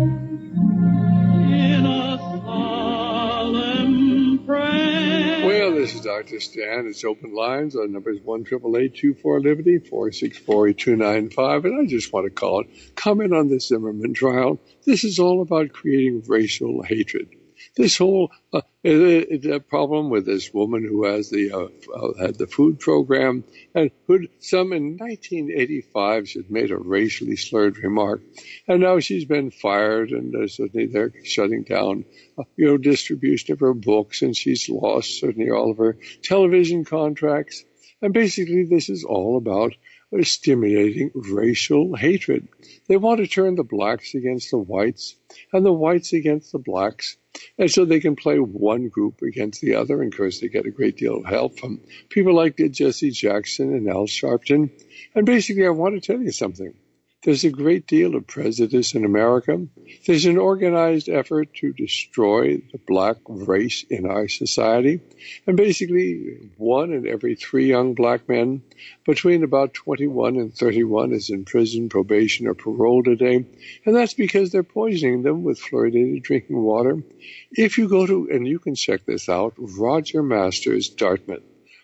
in a solemn prayer. Well, this is Dr. Stan. It's open lines. Our number is 1-888-24-LIBERTY, 464-8295. And I just want to comment on the Zimmerman trial. This is all about creating racial hatred. This whole problem with this woman who has had the food program, and who some in 1985 she had made a racially slurred remark, and now she's been fired, and certainly they're shutting down distribution of her books, and she's lost certainly all of her television contracts. And basically this is all about stimulating racial hatred. They want to turn the blacks against the whites and the whites against the blacks, and so they can play one group against the other. And of course they get a great deal of help from people like Jesse Jackson and Al Sharpton. And basically I want to tell you something. There's a great deal of prejudice in America. There's an organized effort to destroy the black race in our society. And basically, 1 in every 3 young black men between about 21 and 31 is in prison, probation, or parole today. And that's because they're poisoning them with fluoridated drinking water. If you go to, and you can check this out, Roger Masters, Dartmouth.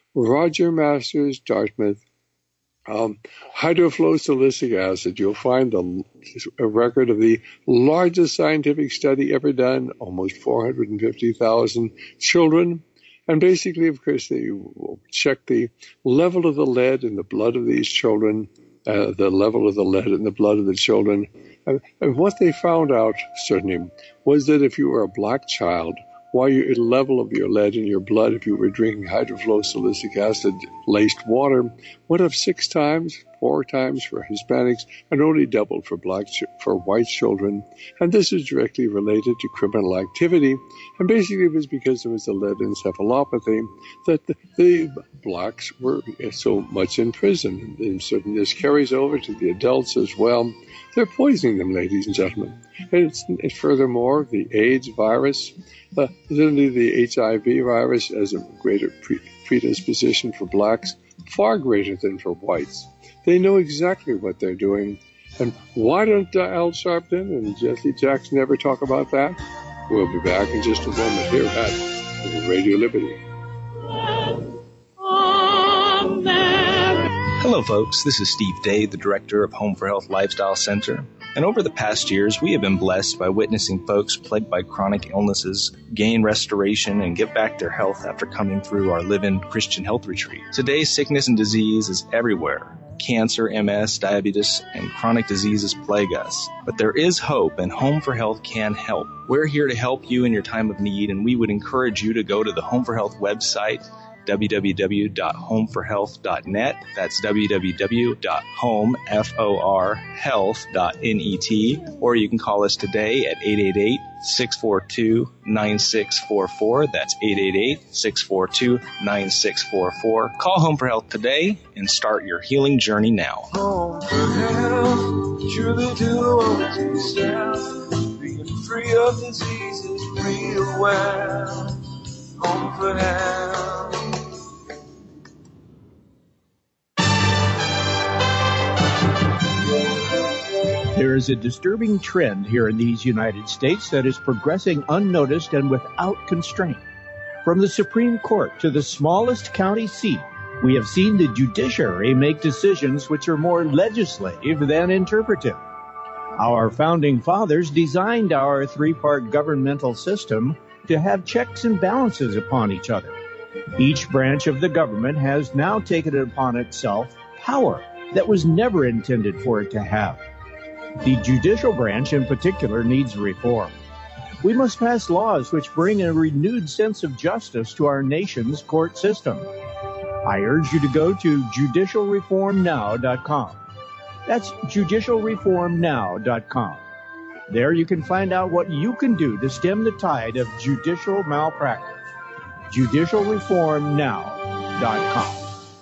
Hydrofluosilicic acid, you'll find a record of the largest scientific study ever done, almost 450,000 children. And basically, of course, they will check the level of the lead in the blood of these children, the level of the lead in the blood of the children. And what they found out, certainly, was that if you were a black child, while your level of your lead in your blood, if you were drinking hydrofluosilicic acid-laced water, went up 4 times for Hispanics, and only doubled for white children. And this is directly related to criminal activity. And basically it was because there was a lead encephalopathy that the blacks were so much in prison. And certainly this carries over to the adults as well. They're poisoning them, ladies and gentlemen. And furthermore, the AIDS virus, certainly the HIV virus has a greater predisposition for blacks, far greater than for whites. They know exactly what they're doing. And why don't Al Sharpton and Jesse Jackson ever talk about that? We'll be back in just a moment here at Radio Liberty. Hello, folks. This is Steve Day, the director of Home for Health Lifestyle Center. And over the past years, we have been blessed by witnessing folks plagued by chronic illnesses gain restoration and get back their health after coming through our Live-In Christian Health Retreat. Today's sickness and disease is everywhere. Cancer, MS, diabetes, and chronic diseases plague us. But there is hope, and Home for Health can help. We're here to help you in your time of need, and we would encourage you to go to the Home for Health website, www.homeforhealth.net. That's www.homeforhealth.net. Or you can call us today at 888-642-9644. That's 888-642-9644. Call Home for Health today and start your healing journey now. Home for Health, truly do what you stand, being free of diseases, real well. Home for Health. There is a disturbing trend here in these United States that is progressing unnoticed and without constraint. From the Supreme Court to the smallest county seat, we have seen the judiciary make decisions which are more legislative than interpretive. Our founding fathers designed our 3-part governmental system to have checks and balances upon each other. Each branch of the government has now taken it upon itself power that was never intended for it to have. The judicial branch in particular needs reform. We must pass laws which bring a renewed sense of justice to our nation's court system. I urge you to go to judicialreformnow.com. That's judicialreformnow.com. There you can find out what you can do to stem the tide of judicial malpractice. judicialreformnow.com.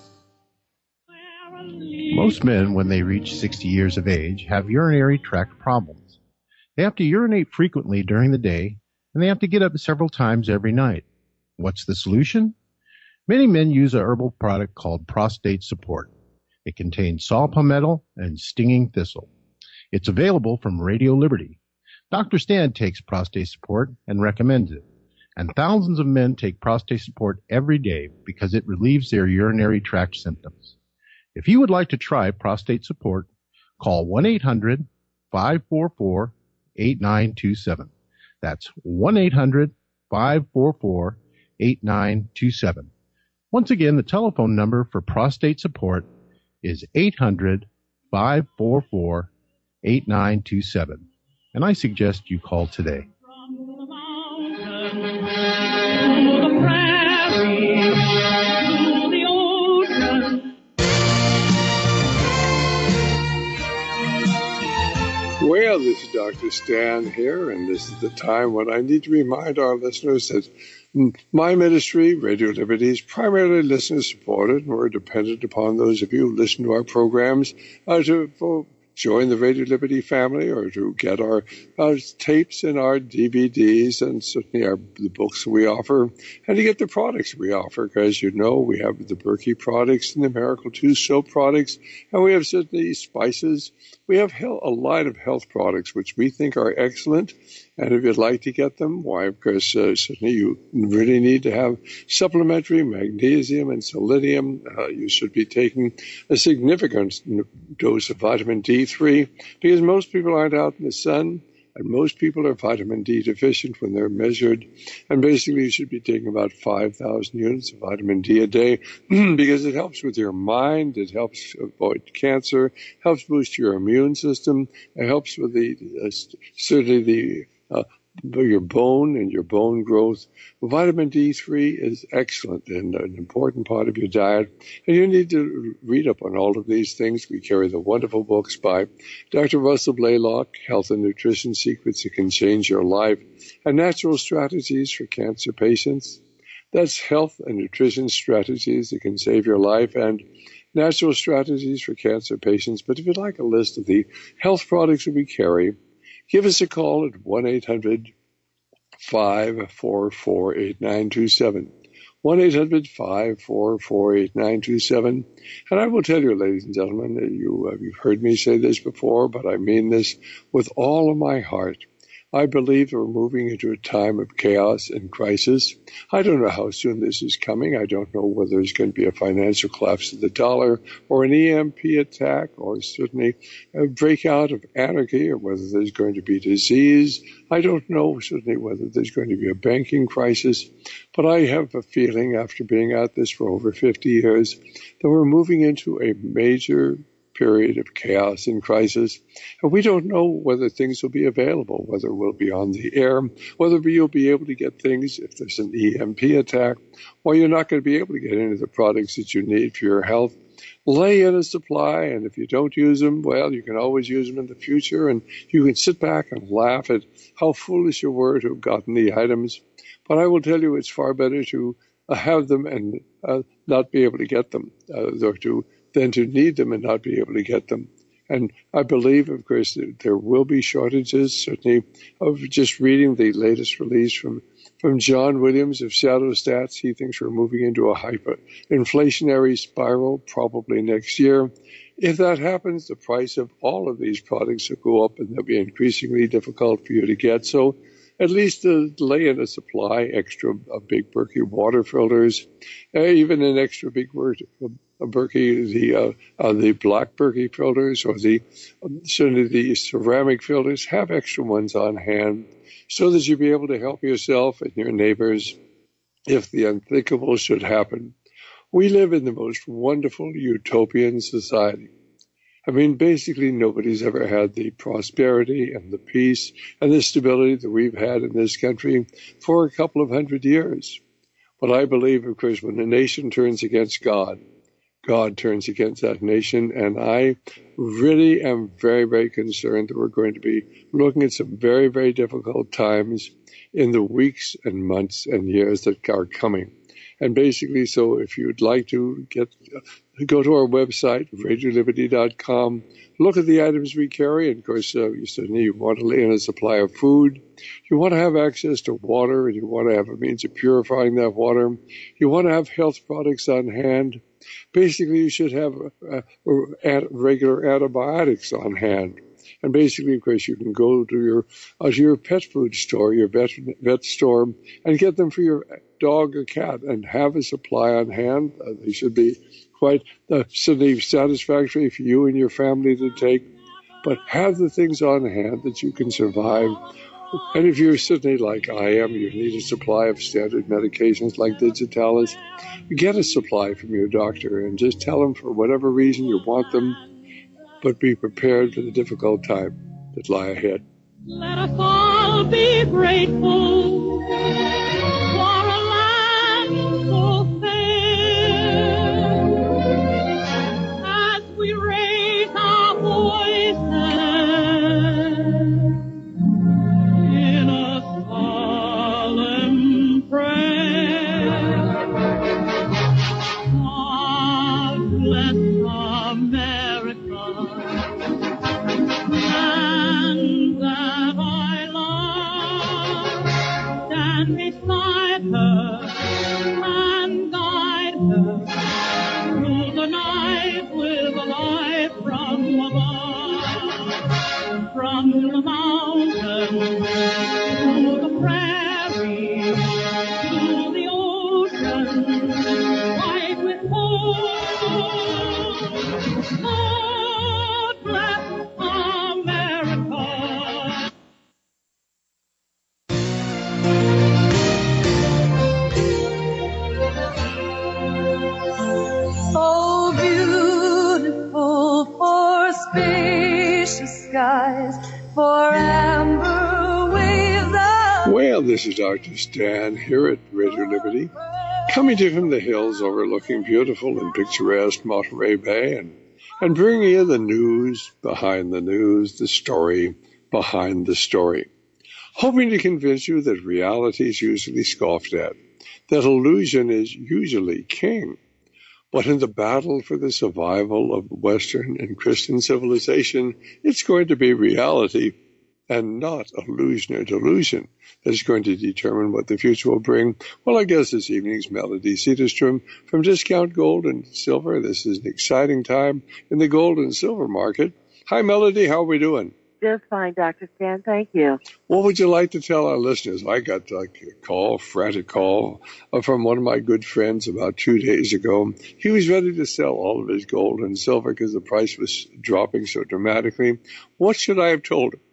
Most men, when they reach 60 years of age, have urinary tract problems. They have to urinate frequently during the day, and they have to get up several times every night. What's the solution? Many men use a herbal product called Prostate Support. It contains saw palmetto and stinging thistle. It's available from Radio Liberty. Dr. Stan takes Prostate Support and recommends it. And thousands of men take Prostate Support every day because it relieves their urinary tract symptoms. If you would like to try Prostate Support, call 1-800-544-8927. That's 1-800-544-8927. Once again, the telephone number for Prostate Support is 800-544-8927. And I suggest you call today. Well, this is Dr. Stan here, and this is the time when I need to remind our listeners that my ministry, Radio Liberty, is primarily listener-supported, and we're dependent upon those of you who listen to our programs to join the Radio Liberty family or to get our tapes and our DVDs and certainly the books we offer and to get the products we offer. Because, you know, we have the Berkey products and the Miracle 2 soap products, and we have certainly spices. We have a line of health products which we think are excellent. And if you'd like to get them, why, because certainly you really need to have supplementary magnesium and selenium. You should be taking a significant dose of vitamin D3 because most people aren't out in the sun, and most people are vitamin D deficient when they're measured. And basically you should be taking about 5,000 units of vitamin D a day because it helps with your mind, it helps avoid cancer, helps boost your immune system, it helps with your bone and your bone growth. Vitamin D3 is excellent and an important part of your diet. And you need to read up on all of these things. We carry the wonderful books by Dr. Russell Blaylock, Health and Nutrition Secrets That Can Change Your Life, and Natural Strategies for Cancer Patients. That's Health and Nutrition Strategies That Can Save Your Life and Natural Strategies for Cancer Patients. But if you'd like a list of the health products that we carry, give us a call at 1-800-544-8927. 1-800-544-8927. And I will tell you, ladies and gentlemen, that you've heard me say this before, but I mean this with all of my heart. I believe we're moving into a time of chaos and crisis. I don't know how soon this is coming. I don't know whether there's going to be a financial collapse of the dollar or an EMP attack or certainly a breakout of anarchy or whether there's going to be disease. I don't know certainly whether there's going to be a banking crisis. But I have a feeling after being at this for over 50 years that we're moving into a major period of chaos and crisis. And we don't know whether things will be available, whether we'll be on the air, whether you'll be able to get things if there's an EMP attack, or you're not going to be able to get any of the products that you need for your health. Lay in a supply, and if you don't use them, well, you can always use them in the future, and you can sit back and laugh at how foolish you were to have gotten the items. But I will tell you it's far better to have them and not be able to get them, than to need them and not be able to get them. And I believe, of course, that there will be shortages, certainly of just reading the latest release from John Williams of Shadow Stats. He thinks we're moving into a hyperinflationary spiral probably next year. If that happens, the price of all of these products will go up and they'll be increasingly difficult for you to get. So at least lay in a supply, extra big Berkey water filters, even an extra big Berkey, the black Berkey filters or certainly the ceramic filters. Have extra ones on hand so that you'll be able to help yourself and your neighbors if the unthinkable should happen. We live in the most wonderful utopian society. I mean, basically nobody's ever had the prosperity and the peace and the stability that we've had in this country for a couple of 100 years. But I believe, of course, when a nation turns against God, God turns against that nation. And I really am very, very concerned that we're going to be looking at some very, very difficult times in the weeks and months and years that are coming. And basically, so if you'd like to go to our website, radioliberty.com, look at the items we carry. And of course, you want to lay in a supply of food. You want to have access to water, and you want to have a means of purifying that water. You want to have health products on hand. Basically, you should have regular antibiotics on hand. And basically, of course, you can go to your pet food store, your vet store, and get them for your dog or cat and have a supply on hand. They should be quite satisfactory for you and your family to take. But have the things on hand that you can survive. And if you're suddenly like I am, you need a supply of standard medications like Digitalis, get a supply from your doctor and just tell them for whatever reason you want them, but be prepared for the difficult time that lie ahead. Let us all be grateful for a land so fair as we raise our voices in a solemn prayer. God bless America, and that I love, stand beside her and guide her through the night with a light from above, from the mountains to the prairie to the ocean white with gold. God bless America. So beautiful for spacious skies, for amber waves of... Well, this is Dr. Stan here at Radio Liberty, coming to you from the hills overlooking beautiful and picturesque Monterey Bay and bringing you the news behind the news, the story behind the story. Hoping to convince you that reality is usually scoffed at, that illusion is usually king. But in the battle for the survival of Western and Christian civilization, it's going to be reality and not illusion or delusion that is going to determine what the future will bring. Well, I guess this evening's Melody Cedarstrom from Discount Gold and Silver. This is an exciting time in the gold and silver market. Hi, Melody. How are we doing? Just fine, Dr. Stan. Thank you. What would you like to tell our listeners? I got a frantic call from one of my good friends about 2 days ago. He was ready to sell all of his gold and silver because the price was dropping so dramatically. What should I have told him?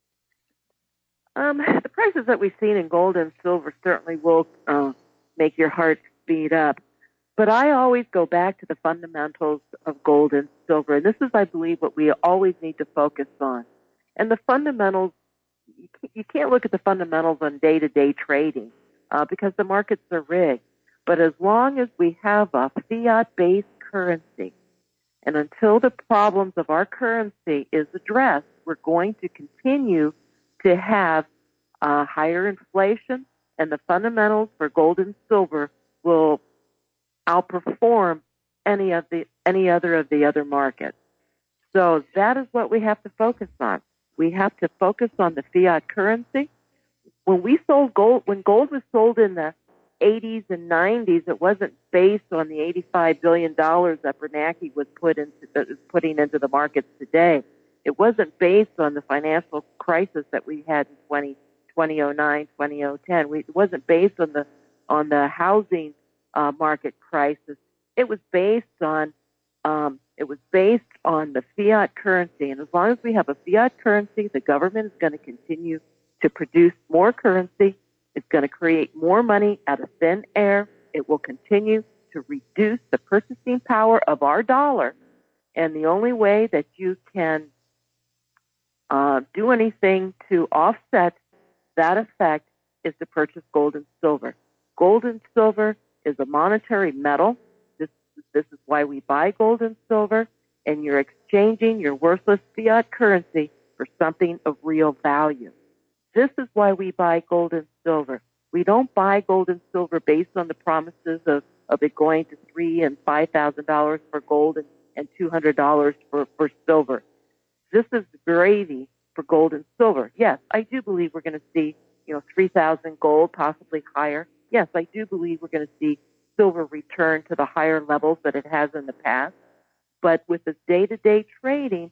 The prices that we've seen in gold and silver certainly will make your heart speed up. But I always go back to the fundamentals of gold and silver. And this is, I believe, what we always need to focus on. And the fundamentals, you can't look at the fundamentals on day-to-day trading because the markets are rigged. But as long as we have a fiat-based currency, and until the problems of our currency is addressed, we're going to continue to have higher inflation, and the fundamentals for gold and silver will outperform any other of the other markets. So that is what we have to focus on. We have to focus on the fiat currency. When gold was sold in the 80s and 90s, it wasn't based on the $85 billion that Bernanke was putting into the markets today. It wasn't based on the financial crisis that we had in 2009, 2010. It wasn't based on the housing market crisis. It was based on the fiat currency. And as long as we have a fiat currency, the government is going to continue to produce more currency. It's going to create more money out of thin air. It will continue to reduce the purchasing power of our dollar. And the only way that you can do anything to offset that effect is to purchase gold and silver. Gold and silver is a monetary metal. This This is why we buy gold and silver, and you're exchanging your worthless fiat currency for something of real value. This is why we buy gold and silver. We don't buy gold and silver based on the promises of it going to $3,000 and $5,000 for gold and $200 for silver. This is gravy for gold and silver. Yes, I do believe we're going to see, 3,000 gold, possibly higher. Yes, I do believe we're going to see silver return to the higher levels that it has in the past. But with this day-to-day trading,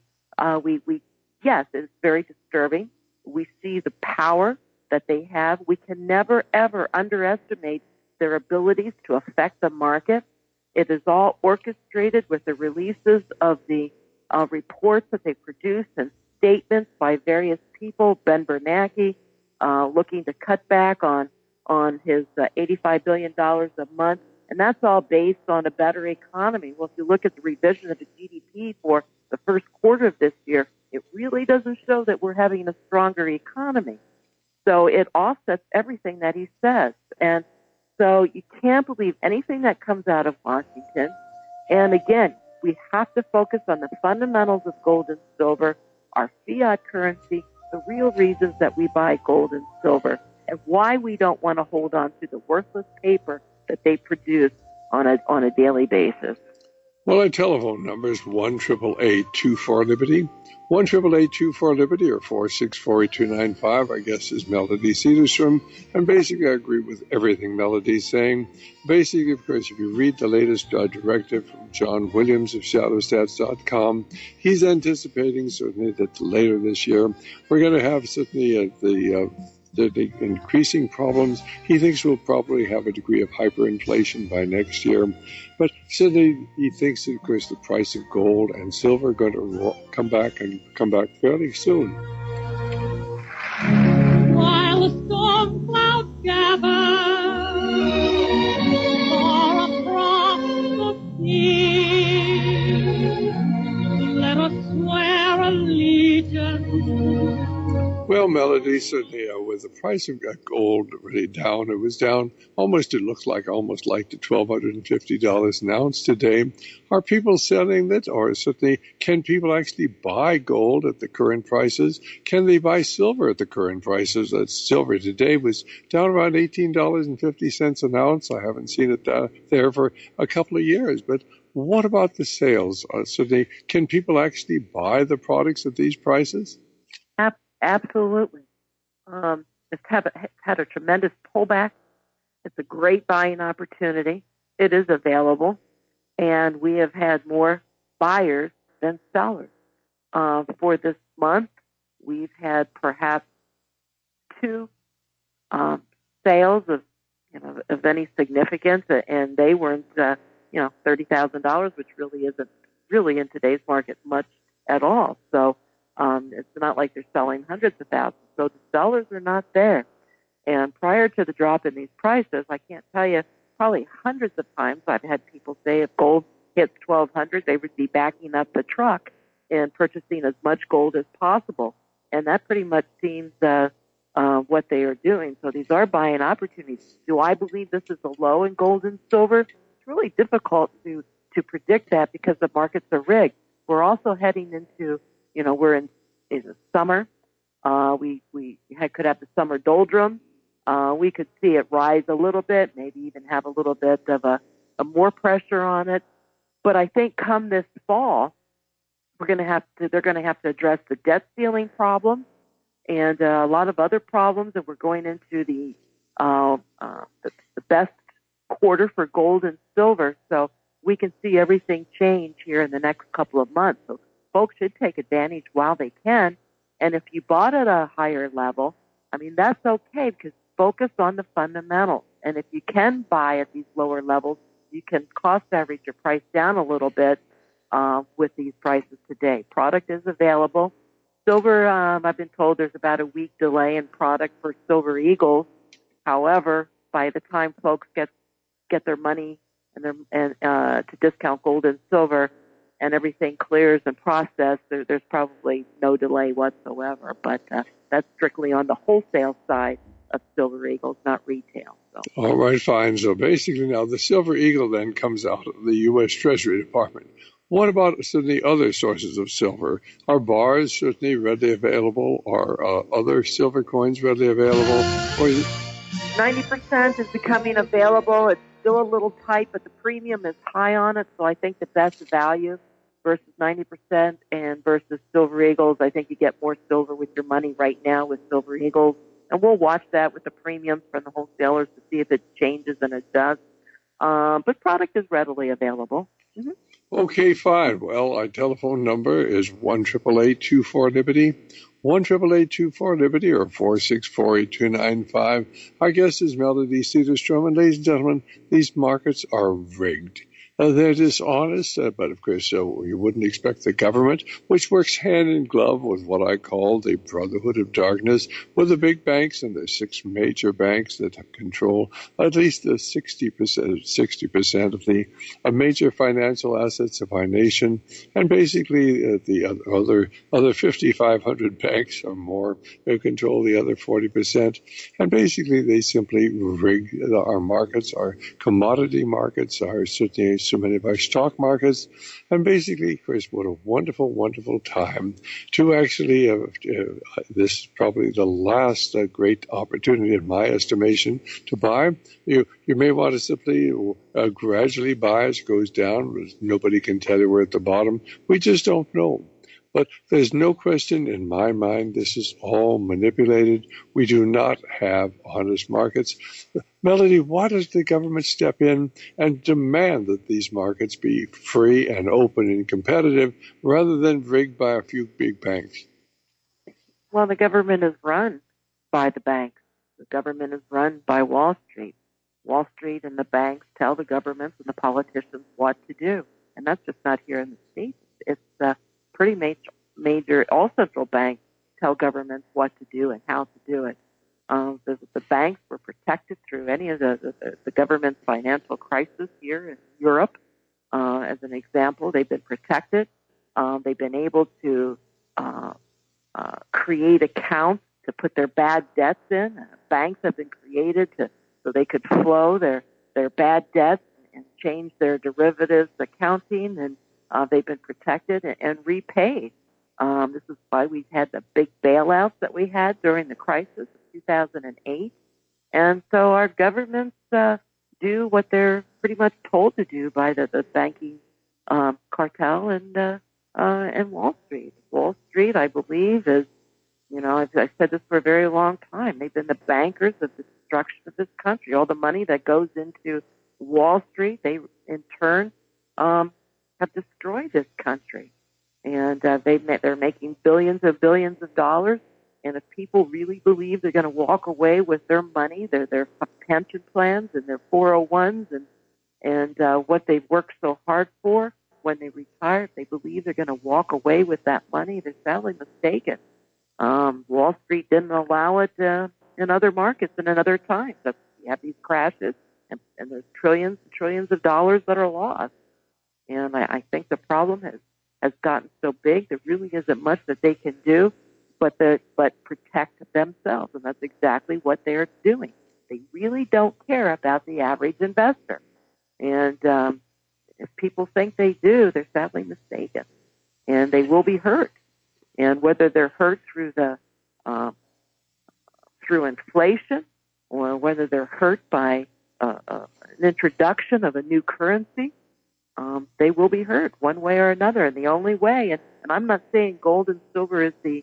yes, it's very disturbing. We see the power that they have. We can never, ever underestimate their abilities to affect the market. It is all orchestrated with the releases of the reports that they produce and statements by various people. Ben Bernanke looking to cut back on his $85 billion a month, and that's all based on a better economy. Well, if you look at the revision of the GDP for the first quarter of this year, it really doesn't show that we're having a stronger economy. So it offsets everything that he says. And so you can't believe anything that comes out of Washington. And again, we have to focus on the fundamentals of gold and silver, our fiat currency, the real reasons that we buy gold and silver, and why we don't want to hold on to the worthless paper that they produce on a daily basis. Well, our telephone number is 1-888-24-LIBERTY, 1-888-24-LIBERTY, or 464-8295. Our guest is Melody Cedarstrom, and basically I agree with everything Melody's saying. Basically, of course, if you read the latest directive from John Williams of Shadowstats.com, he's anticipating certainly that later this year we're going to have certainly the increasing problems. He thinks we'll probably have a degree of hyperinflation by next year. But certainly he thinks that, of course, the price of gold and silver are going to come back fairly soon. While the storm clouds gather far across the sea, let us swear allegiance. Well, Melody, certainly with the price of gold really down, it was down almost like to $1,250 an ounce today. Are people selling that, or certainly can people actually buy gold at the current prices? Can they buy silver at the current prices? That silver today was down around $18.50 an ounce. I haven't seen it there for a couple of years, but what about the sales? Certainly, can people actually buy the products at these prices? Absolutely. It's had a tremendous pullback. It's a great buying opportunity. It is available, and we have had more buyers than sellers. For this month, we've had perhaps 2 sales of any significance, and they weren't $30,000, which really isn't in today's market much at all. So it's not like they're selling hundreds of thousands. So the sellers are not there. And prior to the drop in these prices, I can't tell you, probably hundreds of times I've had people say if gold hits $1,200, they would be backing up the truck and purchasing as much gold as possible. And that pretty much seems what they are doing. So these are buying opportunities. Do I believe this is a low in gold and silver? It's really difficult to predict that because the markets are rigged. We're also heading into we're in the summer. We could have the summer doldrum. We could see it rise a little bit, maybe even have a little bit of a more pressure on it. But I think come this fall, they're going to have to address the debt ceiling problem and a lot of other problems. And we're going into the best quarter for gold and silver, so we can see everything change here in the next couple of months. So folks should take advantage while they can. And if you bought at a higher level, that's okay because focus on the fundamentals. And if you can buy at these lower levels, you can cost average your price down a little bit with these prices today. Product is available. Silver, I've been told there's about a week delay in product for Silver Eagles. However, by the time folks get their money and to discount gold and silver, and everything clears and processed, there's probably no delay whatsoever. But that's strictly on the wholesale side. of Silver Eagles, not retail. So. All right, fine. So basically now the Silver Eagle then comes out of the U.S. Treasury Department. What about certainly other sources of silver? Are bars certainly readily available? Are other silver coins readily available? Or is it 90% is becoming available. It's still a little tight, but the premium is high on it, so I think that that's the value versus 90% and versus Silver Eagles. I think you get more silver with your money right now with Silver Eagles, and we'll watch that with the premiums from the wholesalers to see if it changes, and it does. But product is readily available. Mm-hmm. Okay, fine. Well, our telephone number is 1-888-24-LIBERTY, 1-888-24-LIBERTY, or 464-8295. Our guest is Melody Cedarstrom, and ladies and gentlemen, these markets are rigged. They're dishonest, but of course, you wouldn't expect the government, which works hand in glove with what I call the Brotherhood of Darkness, with the big banks, and there's 6 major banks that control at least the 60% of the major financial assets of our nation, and basically the other 5,500 banks or more who control the other 40%, and basically they simply rig our markets, our commodity markets, our certainly so many of our stock markets, and basically, of course, what a wonderful, wonderful time to actually, this is probably the last great opportunity in my estimation to buy. You may want to simply gradually buy as it goes down. Nobody can tell you we're at the bottom. We just don't know. But there's no question in my mind this is all manipulated. We do not have honest markets. Melody, why does the government step in and demand that these markets be free and open and competitive rather than rigged by a few big banks? Well, the government is run by the banks. The government is run by Wall Street. Wall Street and the banks tell the governments and the politicians what to do. And that's just not here in the States. It's pretty major. All central banks tell governments what to do and how to do it. The banks were protected through any of the government's financial crisis here in Europe. As an example, they've been protected. They've been able to create accounts to put their bad debts in. Banks have been created so they could flow their bad debts and change their derivatives accounting, and they've been protected and repaid. This is why we've had the big bailouts that we had during the crisis of 2008. And so our governments do what they're pretty much told to do by the banking cartel and Wall Street. Wall Street, I believe, is, I've said this for a very long time. They've been the bankers of the destruction of this country. All the money that goes into Wall Street, they in turn have destroyed this country. And they're making billions and billions of dollars. And if people really believe they're going to walk away with their money, their pension plans and their 401s and what they've worked so hard for when they retire, if they believe they're going to walk away with that money, they're sadly mistaken. Wall Street didn't allow it in other markets and in other times. You have these crashes, and there's trillions and trillions of dollars that are lost. And I think the problem has gotten so big, there really isn't much that they can do but protect themselves, and that's exactly what they're doing. They really don't care about the average investor. And if people think they do, they're sadly mistaken. And they will be hurt. And whether they're hurt through through inflation, or whether they're hurt by an introduction of a new currency, they will be hurt one way or another. And the only way, and I'm not saying gold and silver is the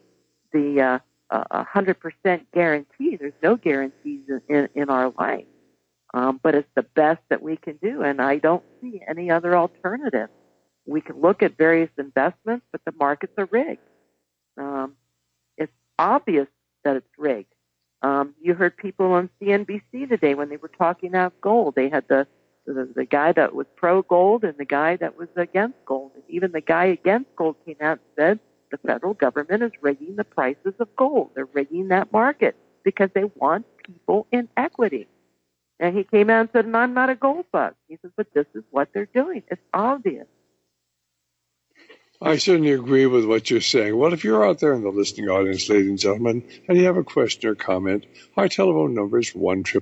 100% guarantee. There's no guarantees in our life. But it's the best that we can do, and I don't see any other alternative. We can look at various investments, but the markets are rigged. It's obvious that it's rigged. You heard people on CNBC today when they were talking about gold. They had the guy that was pro-gold and the guy that was against gold. And even the guy against gold came out and said, the federal government is rigging the prices of gold. They're rigging that market because they want people in equity. And he came out and said, I'm not a gold bug. He says, but this is what they're doing. It's obvious. I certainly agree with what you're saying. Well, if you're out there in the listening audience, ladies and gentlemen, and you have a question or comment, our telephone number is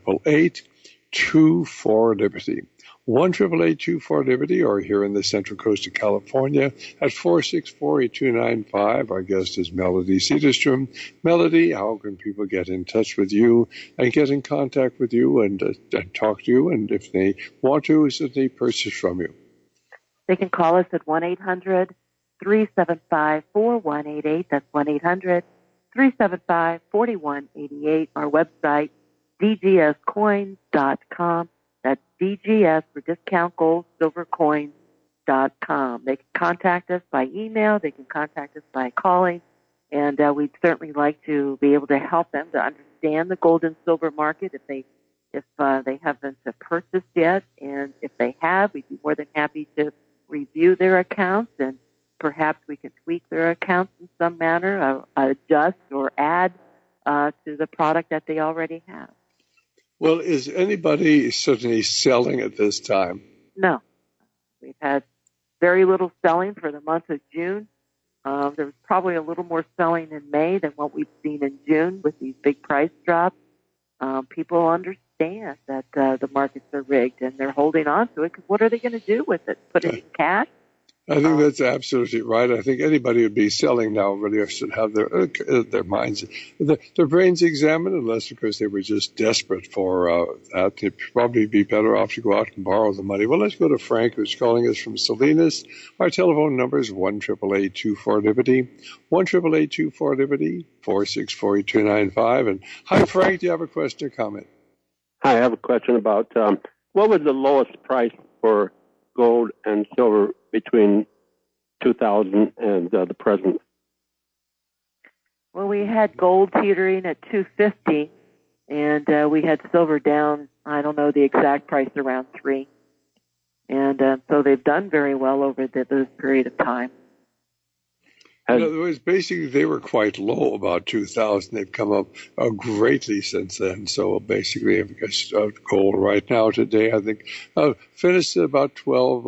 1-888-24-LIBERTY. 1-888-24-LIBERTY, or here in the Central Coast of California at 464-8295. Our guest is Melody Cedarstrom. Melody, how can people get in touch with you and get in contact with you and talk to you? And if they want to, certainly purchase from you. They can call us at 1-800-375-4188. That's 1-800-375-4188. Our website, dgscoins.com. That's DGS for Discount Gold Silver Coins.com. They can contact us by email. They can contact us by calling. And we'd certainly like to be able to help them to understand the gold and silver market if they haven't purchased yet. And if they have, we'd be more than happy to review their accounts, and perhaps we can tweak their accounts in some manner, adjust or add to the product that they already have. Well, is anybody certainly selling at this time? No. We've had very little selling for the month of June. There was probably a little more selling in May than what we've seen in June with these big price drops. People understand that the markets are rigged, and they're holding on to it, because what are they going to do with it? Put it in cash? I think that's absolutely right. I think anybody would be selling now really should have their minds, their brains examined, unless, of course, they were just desperate for that. They'd probably be better off to go out and borrow the money. Well, let's go to Frank, who's calling us from Salinas. Our telephone number is 1-888-24-LIBERTY, 1-888-24-LIBERTY, 464-8295. And hi, Frank, do you have a question or comment? Hi, I have a question about what was the lowest price for gold and silver between 2000 and the present? Well, we had gold teetering at $250, and we had silver down, I don't know the exact price, around $3. And so they've done very well over this period of time. In other words, basically, they were quite low about 2000. They've come up greatly since then. So basically, gold right now today, I think, finished at about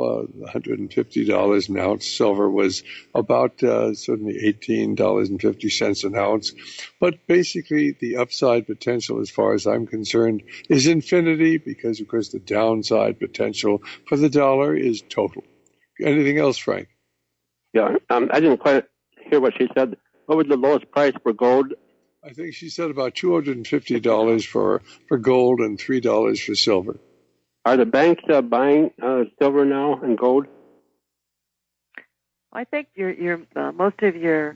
$1,250 an ounce. Silver was about certainly $18.50 an ounce. But basically, the upside potential, as far as I'm concerned, is infinity, because, of course, the downside potential for the dollar is total. Anything else, Frank? Yeah, I didn't quite hear what she said. What was the lowest price for gold? I think she said about $250 for gold and $3 for silver. Are the banks buying silver now and gold? I think your most of your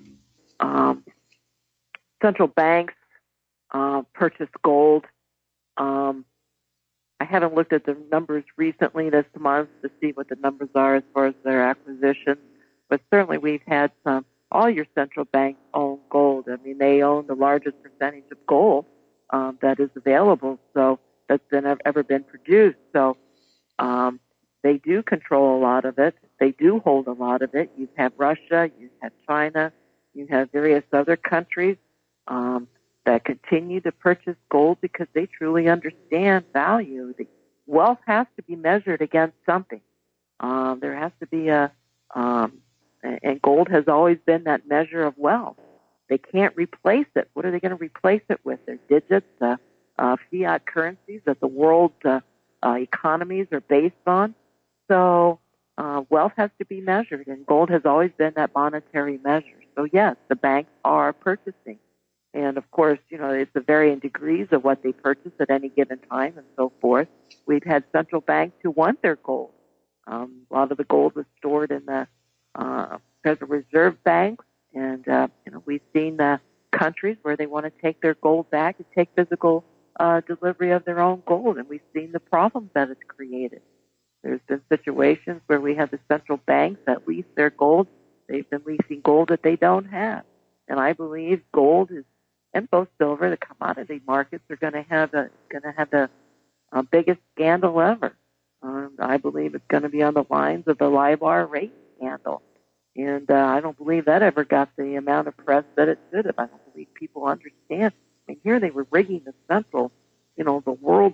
central banks purchase gold. I haven't looked at the numbers recently this month to see what the numbers are as far as their acquisition, but certainly we've had some. All your central banks own gold. I mean, they own the largest percentage of gold that is available, so that's ever been produced. So they do control a lot of it. They do hold a lot of it. You have Russia, you have China, you have various other countries that continue to purchase gold because they truly understand value. The wealth has to be measured against something. There has to be and gold has always been that measure of wealth. They can't replace it. What are they going to replace it with? Their digits, fiat currencies that the world's economies are based on. So wealth has to be measured, and gold has always been that monetary measure. So yes, the banks are purchasing. And of course, it's the varying degrees of what they purchase at any given time and so forth. We've had central banks who want their gold. A lot of the gold was stored in the Federal Reserve banks, and we've seen countries where they want to take their gold back and take physical delivery of their own gold, and we've seen the problems that it's created. There's been situations where we have the central banks that lease their gold. They've been leasing gold that they don't have, and I believe gold and both silver, the commodity markets, are going to have the biggest scandal ever. I believe it's going to be on the lines of the LIBOR rate scandal. And I don't believe that ever got the amount of press that it should have. I don't believe people understand. And here they were rigging the central, the world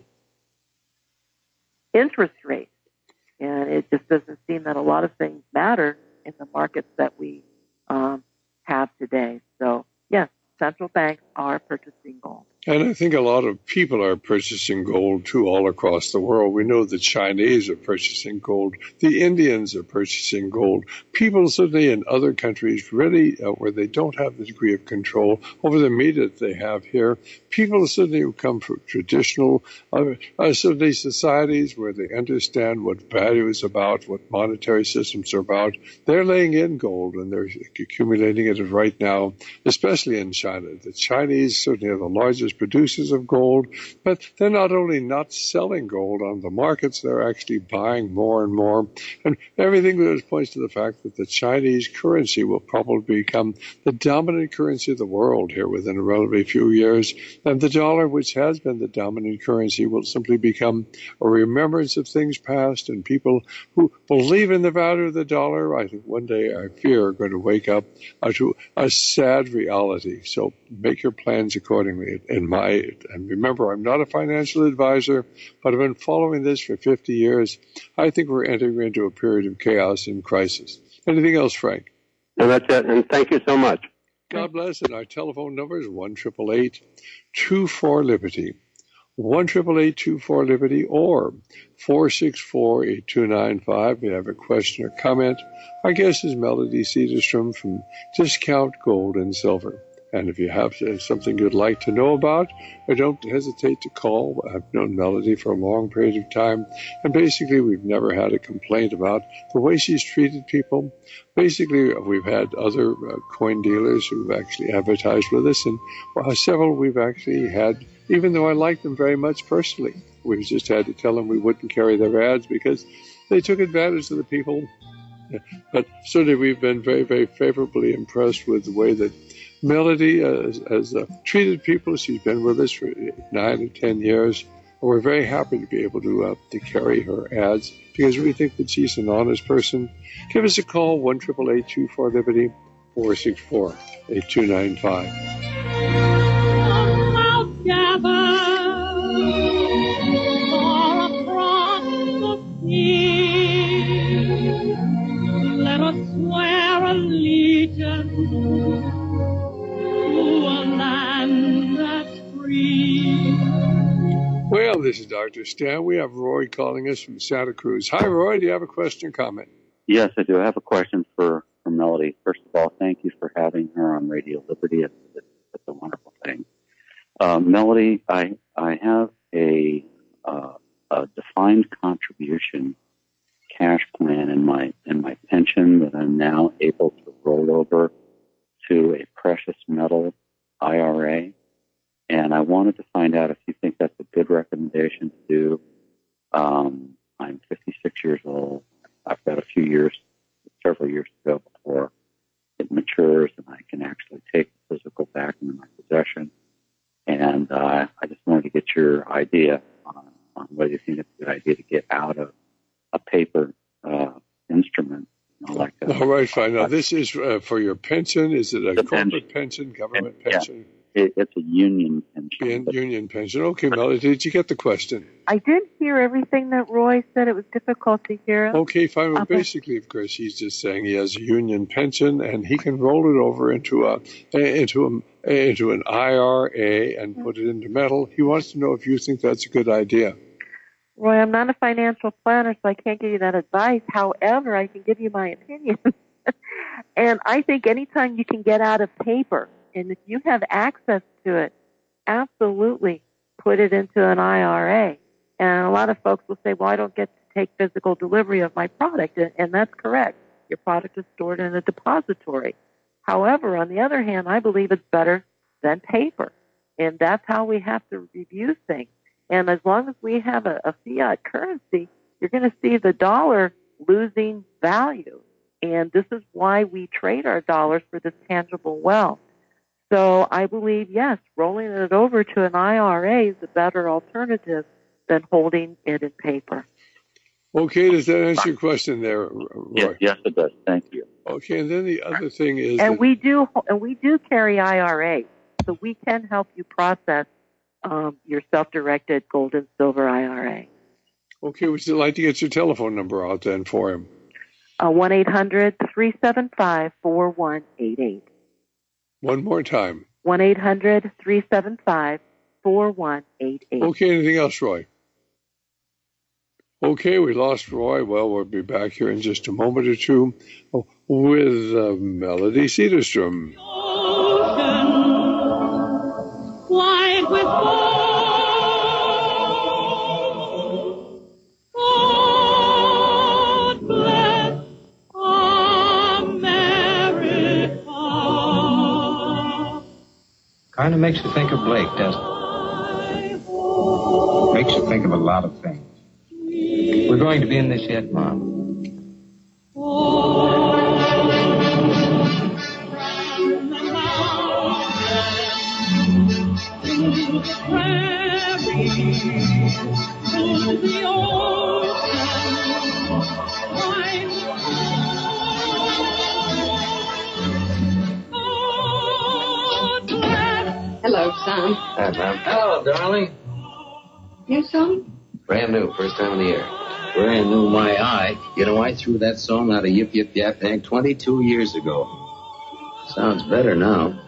interest rate. And it just doesn't seem that a lot of things matter in the markets that we have today. So, yes, central banks are purchasing gold. And I think a lot of people are purchasing gold, too, all across the world. We know the Chinese are purchasing gold. The Indians are purchasing gold. People certainly in other countries, really, where they don't have the degree of control over the media that they have here, people certainly who come from traditional certainly societies where they understand what value is about, what monetary systems are about, they're laying in gold and they're accumulating it right now, especially in China. The Chinese certainly are the largest producers of gold, but they're not only not selling gold on the markets, they're actually buying more and more. And everything points to the fact that the Chinese currency will probably become the dominant currency of the world here within a relatively few years. And the dollar, which has been the dominant currency, will simply become a remembrance of things past. And people who believe in the value of the dollar, I think one day, I fear, are going to wake up to a sad reality. So make your plans accordingly. And remember, I'm not a financial advisor, but I've been following this for 50 years. I think we're entering into a period of chaos and crisis. Anything else, Frank? And that's it. And thank you so much. God bless. And our telephone number is 1-888-24-LIBERTY. 1-888-24-LIBERTY or 464-8295. If you have a question or comment, our guest is Melody Cedarstrom from Discount Gold and Silver. And if you have something you'd like to know about, don't hesitate to call. I've known Melody for a long period of time, and basically we've never had a complaint about the way she's treated people. Basically, we've had other coin dealers who've actually advertised with us, and several we've actually had, even though I like them very much personally. We've just had to tell them we wouldn't carry their ads because they took advantage of the people. But certainly we've been very, very favorably impressed with the way that Melody has treated people. She's been with us for 9 or 10 years. And we're very happy to be able to carry her ads because we think that she's an honest person. Give us a call, 1-888-24-LIBERTY, 464-8295. Let us swear allegiance to a land that's free. Well, this is Dr. Stan. We have Roy calling us from Santa Cruz. Hi, Roy. Do you have a question or comment? Yes, I do. I have a question for Melody. First of all, thank you for having her on Radio Liberty. It's a wonderful thing. Melody, I have a defined contribution cash plan in my pension that I'm now able to roll over to a precious metal IRA, and I wanted to find out if you think that's a good recommendation to do. I'm 56 years old. I've got several years to go before it matures and I can actually take the physical back into my possession. And I just wanted to get your idea on whether you think it's a good idea to get out of a paper instrument. All right, fine. Now, this is for your pension. Is it a corporate pension, government pension? It's a union pension. Union pension. Okay, Melody, did you get the question? I did hear everything that Roy said. It was difficult to hear. Okay, fine. Well, basically, of course, he's just saying he has a union pension and he can roll it over into an IRA and put it into metal. He wants to know if you think that's a good idea. Roy, I'm not a financial planner, so I can't give you that advice. However, I can give you my opinion. And I think anytime you can get out of paper, and if you have access to it, absolutely put it into an IRA. And a lot of folks will say, well, I don't get to take physical delivery of my product. And that's correct. Your product is stored in a depository. However, on the other hand, I believe it's better than paper. And that's how we have to review things. And as long as we have a fiat currency, you're going to see the dollar losing value. And this is why we trade our dollars for this tangible wealth. So I believe, yes, rolling it over to an IRA is a better alternative than holding it in paper. Okay, does that answer your question there, Roy? Yes, it does. Thank you. Okay, and then the other thing is, we do carry IRAs, so we can help you process your self-directed gold and silver IRA. Okay, would you like to get your telephone number out then for him? 1-800-375-4188. One more time. 1-800-375-4188. Okay, anything else, Roy? Okay, we lost Roy. Well, we'll be back here in just a moment or two with Melody Cedarstrom. Wide with God bless America. Kind of makes you think of Blake, doesn't it? Makes you think of a lot of things. We're going to be in this yet, Mom. Hello, son. Hi, Mom. Hello, darling. New song? Brand new, first time in the air. Brand new, my eye. You know, I threw that song out of Yip Yip Yap Bang 22 years ago. Sounds better now.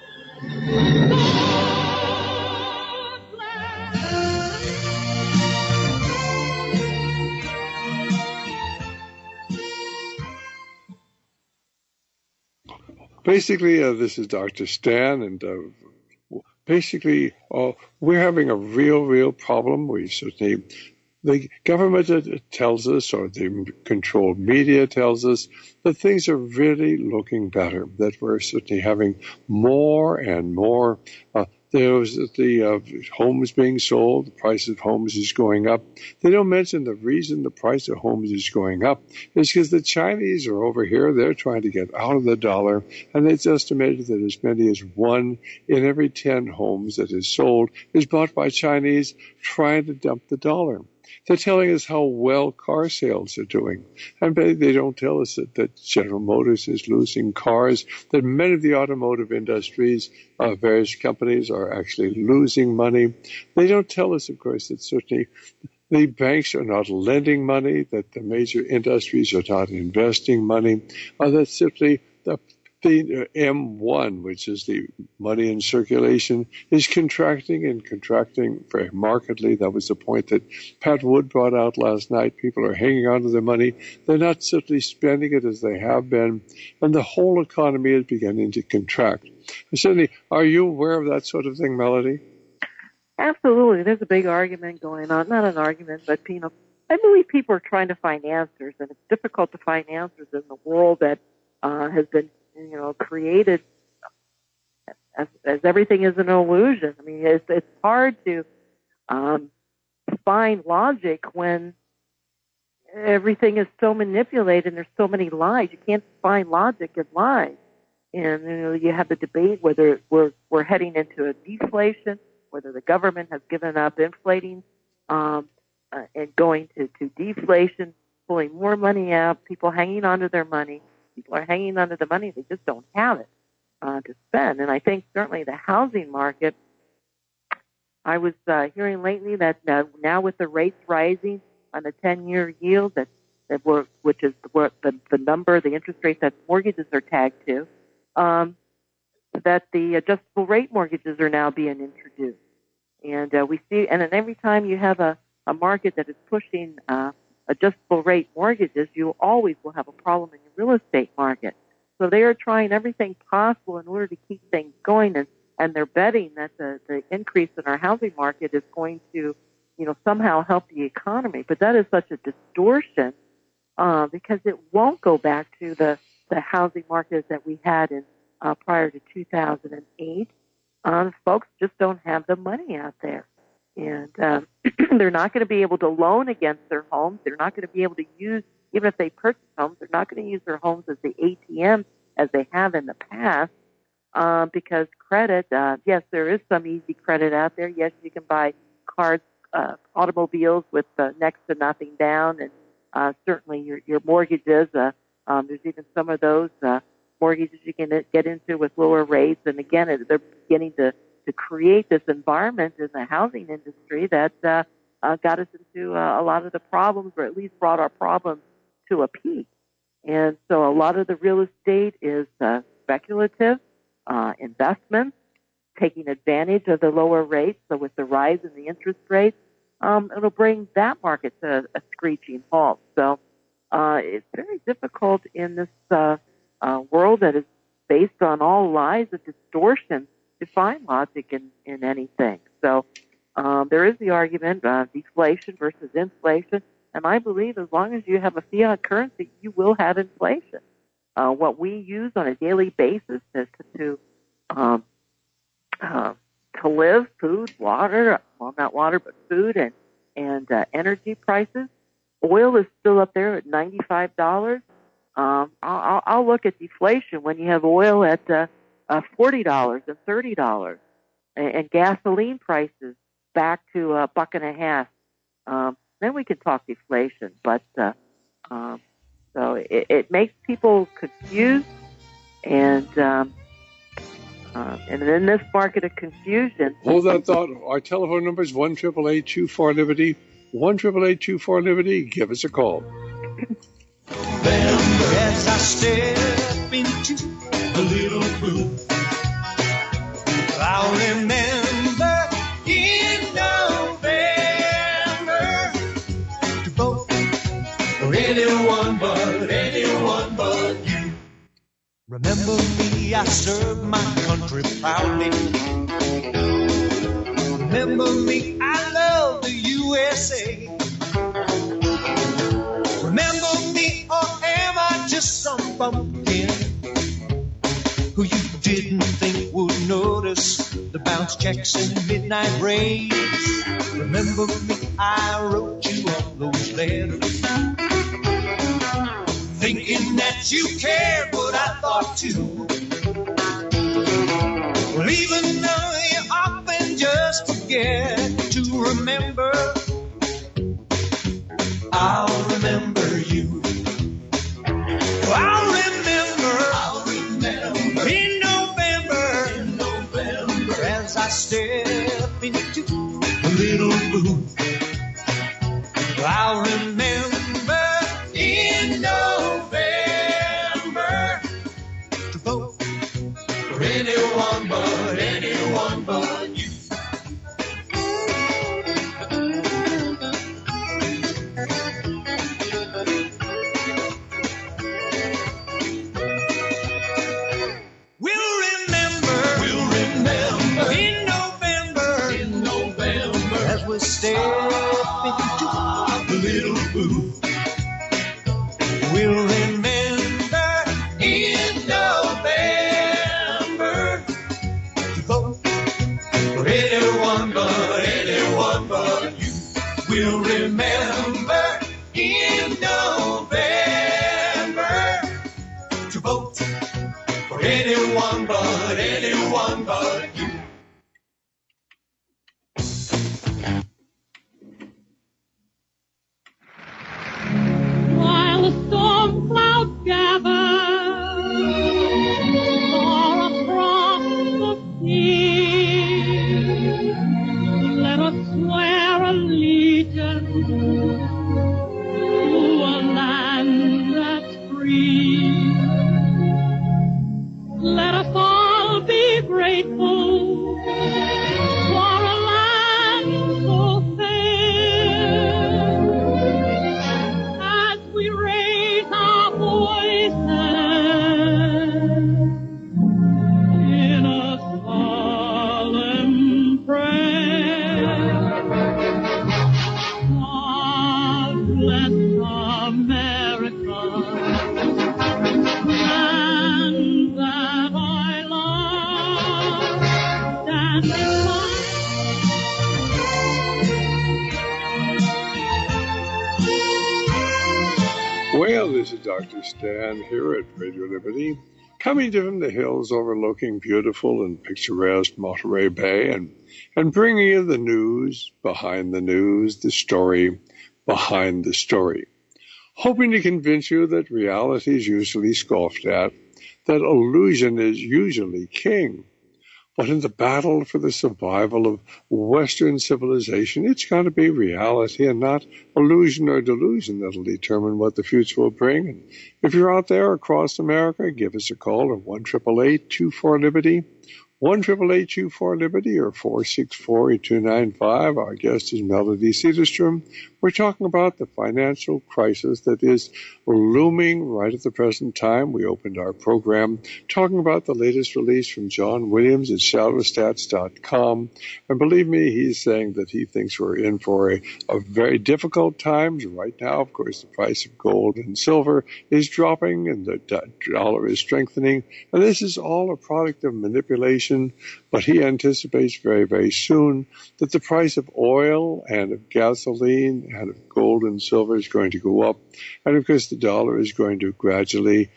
Basically, this is Dr. Stan, and basically, we're having a real problem. We certainly, the government tells us, or the controlled media tells us, that things are really looking better, that we're certainly having more and more. There's the homes being sold, the price of homes is going up. They don't mention the reason the price of homes is going up is because the Chinese are over here. They're trying to get out of the dollar, and it's estimated that as many as 1 in every 10 homes that is sold is bought by Chinese trying to dump the dollar. They're telling us how well car sales are doing. And they don't tell us that General Motors is losing cars, that many of the automotive industries, various companies are actually losing money. They don't tell us, of course, that certainly the banks are not lending money, that the major industries are not investing money, that simply the M1, which is the money in circulation, is contracting and contracting very markedly. That was the point that Pat Wood brought out last night. People are hanging on to their money. They're not simply spending it as they have been, and the whole economy is beginning to contract. Certainly, are you aware of that sort of thing, Melody? Absolutely. There's a big argument going on. Not an argument, but, I believe people are trying to find answers, and it's difficult to find answers in the world that has been created as everything is an illusion. I mean, it's hard to find logic when everything is so manipulated and there's so many lies. You can't find logic in lies. And you have the debate whether we're heading into a deflation, whether the government has given up inflating and going to deflation, pulling more money out, people hanging on to their money. People are hanging onto the money. They just don't have it to spend. And I think certainly the housing market, I was hearing lately that now with the rates rising on the 10-year yield, which is the number, the interest rate that mortgages are tagged to, that the adjustable rate mortgages are now being introduced. And we see, and then every time you have a market that is pushing adjustable rate mortgages, you always will have a problem in your real estate market. So they are trying everything possible in order to keep things going, and they're betting that the increase in our housing market is going to, somehow help the economy. But that is such a distortion because it won't go back to the housing market that we had in prior to 2008. Folks just don't have the money out there. And they're not going to be able to loan against their homes. They're not going to be able to use, even if they purchase homes, they're not going to use their homes as the ATM as they have in the past because credit, yes, there is some easy credit out there. Yes, you can buy cars, automobiles with next to nothing down, and certainly your mortgages. There's even some of those mortgages you can get into with lower rates. And again, they're beginning to create this environment in the housing industry that got us into a lot of the problems, or at least brought our problems to a peak. And so a lot of the real estate is speculative investments, taking advantage of the lower rates. So with the rise in the interest rates, it'll bring that market to a screeching halt. So it's very difficult in this world that is based on all lies and distortion to find logic in anything. So there is the argument deflation versus inflation, and I believe as long as you have a fiat currency, you will have inflation. What we use on a daily basis to live, food, water, well, not water, but food and energy prices. Oil is still up there at $95. I'll look at deflation when you have oil at $40 and $30, and gasoline prices back to $1.50. Then we can talk deflation. But so it makes people confused, and in this market of confusion. Hold that thought. Our telephone number is 1-888-24-LIBERTY. 1-888-24-LIBERTY. Give us a call. As I step into the little booth, I'll remember in November to vote for anyone but you. Remember me, I served my country proudly. Remember me, I love the USA. Remember me, or am I just some bumpkin who you didn't think would notice the bounce checks and midnight rays? Remember me, I wrote you all those letters, thinking that you cared what I thought too. Well, even though you often just forget to remember, I'll remember you. I'll remember in November as I step into a little booth. I'll remember in November to vote for anyone but you. We'll remember in November as we step into the little booth. We'll remember in November to vote for anyone but you. We'll remember in November to vote for anyone but you. While the storm clouds gather far across the sea, let us swear allegiance to a land that's free. Let us all be grateful for a land so fair. As we raise our voices in a solemn prayer, God bless America, land that I love, stand in Well, this is Dr. Stan here at Radio Liberty, coming to from the hills overlooking beautiful and picturesque Monterey Bay, and bringing you the news, behind the news, the story behind the story, hoping to convince you that reality is usually scoffed at, that illusion is usually king. But in the battle for the survival of Western civilization, it's got to be reality and not illusion or delusion that'll determine what the future will bring. And if you're out there across America, give us a call at 1-888-24-LIBERTY, 1-888-24-LIBERTY, or 464-8295. Our guest is Melody Cedarstrom. We're talking about the financial crisis that is looming right at the present time. We opened our program talking about the latest release from John Williams at shadowstats.com. And believe me, he's saying that he thinks we're in for a very difficult times. Right now, of course, the price of gold and silver is dropping and the dollar is strengthening. And this is all a product of manipulation. But he anticipates very, very soon that the price of oil and of gasoline and of gold and silver is going to go up. And of course, the dollar is going to gradually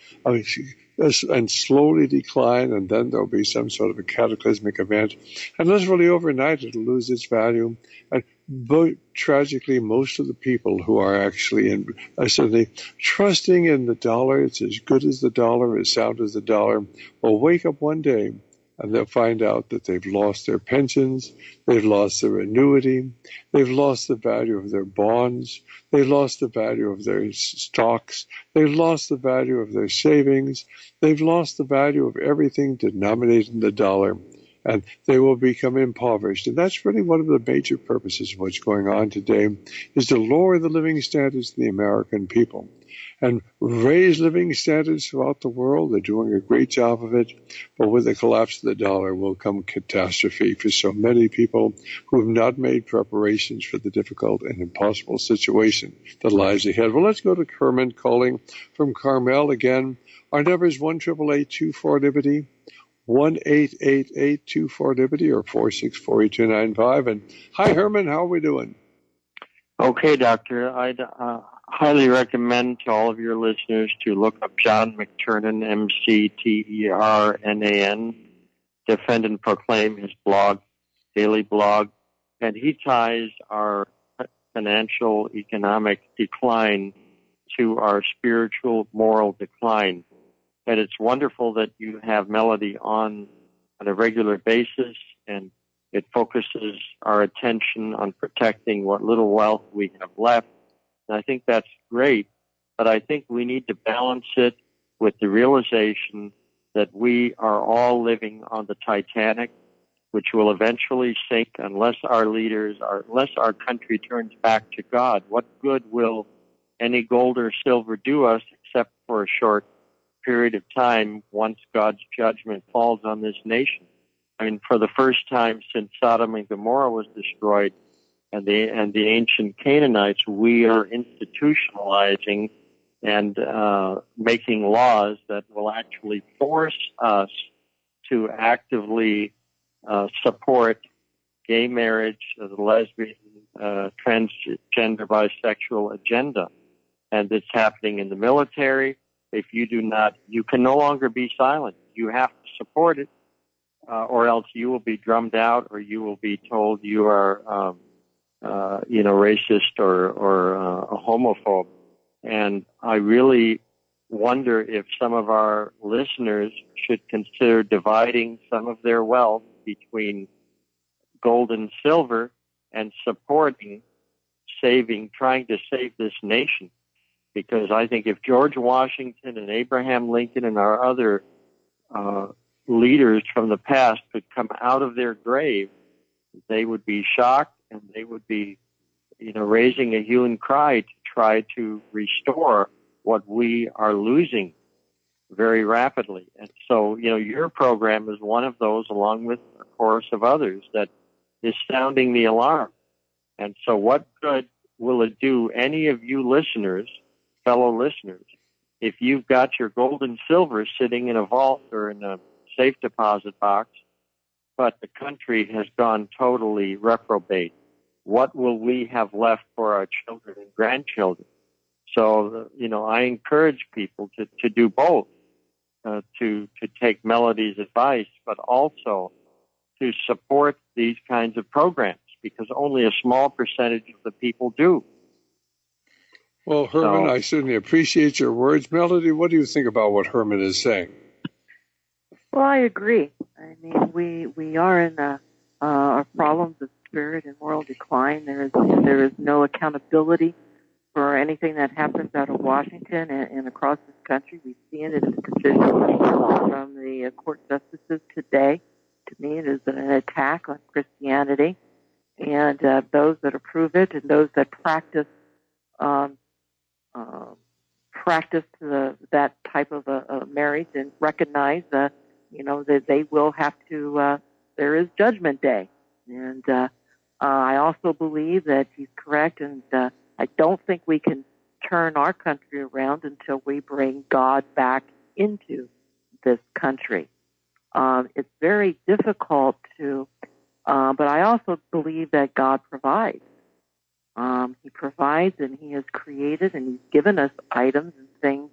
and slowly decline, and then there'll be some sort of a cataclysmic event. And literally overnight, it'll lose its value. And tragically, most of the people who are actually suddenly trusting in the dollar, it's as good as the dollar, as sound as the dollar, will wake up one day and they'll find out that they've lost their pensions, they've lost their annuity, they've lost the value of their bonds, they've lost the value of their stocks, they've lost the value of their savings, they've lost the value of everything denominated in the dollar, and they will become impoverished. And that's really one of the major purposes of what's going on today, is to lower the living standards of the American people and raise living standards throughout the world. They're doing a great job of it. But with the collapse of the dollar will come catastrophe for so many people who have not made preparations for the difficult and impossible situation that lies ahead. Well, let's go to Herman calling from Carmel again. Our number is 1-888-24-LIBERTY, 1-888-24-LIBERTY, or 464-8295. And hi, Herman, how are we doing? Okay, Doctor. I'd highly recommend to all of your listeners to look up John McTernan, McTernan, Defend and Proclaim, his blog, daily blog, and he ties our financial economic decline to our spiritual moral decline. And it's wonderful that you have Melody on a regular basis, and it focuses our attention on protecting what little wealth we have left. And I think that's great, but I think we need to balance it with the realization that we are all living on the Titanic, which will eventually sink unless our leaders, unless our country turns back to God. What good will any gold or silver do us except for a short period of time once God's judgment falls on this nation? I mean, for the first time since Sodom and Gomorrah was destroyed and the ancient Canaanites, we are institutionalizing and making laws that will actually force us to actively support gay marriage, the lesbian, transgender, bisexual agenda. And it's happening in the military. If you do not, you can no longer be silent. You have to support it, or else you will be drummed out, or you will be told you are, racist or a homophobe. And I really wonder if some of our listeners should consider dividing some of their wealth between gold and silver and supporting, trying to save this nation. Because I think if George Washington and Abraham Lincoln and our other leaders from the past could come out of their grave, they would be shocked and they would be, raising a hue and cry to try to restore what we are losing very rapidly. And so, your program is one of those, along with a chorus of others, that is sounding the alarm. And so what good will it do any of you listeners, fellow listeners, if you've got your gold and silver sitting in a vault or in a safe deposit box, but the country has gone totally reprobate? What will we have left for our children and grandchildren? So, I encourage people to do both, to take Melody's advice, but also to support these kinds of programs, because only a small percentage of the people do. Well, Herman, I certainly appreciate your words. Melody, what do you think about what Herman is saying? Well, I agree. I mean, we are in our problems of spirit and moral decline. There is no accountability for anything that happens out of Washington and across this country. We see it in the decisions from the court justices today. To me, it is an attack on Christianity and those that approve it and those that practice that type of a marriage and recognize that they will have to. There is Judgment Day, and I also believe that he's correct, and I don't think we can turn our country around until we bring God back into this country. It's very difficult to, but I also believe that God provides. He provides, and He has created, and He's given us items and things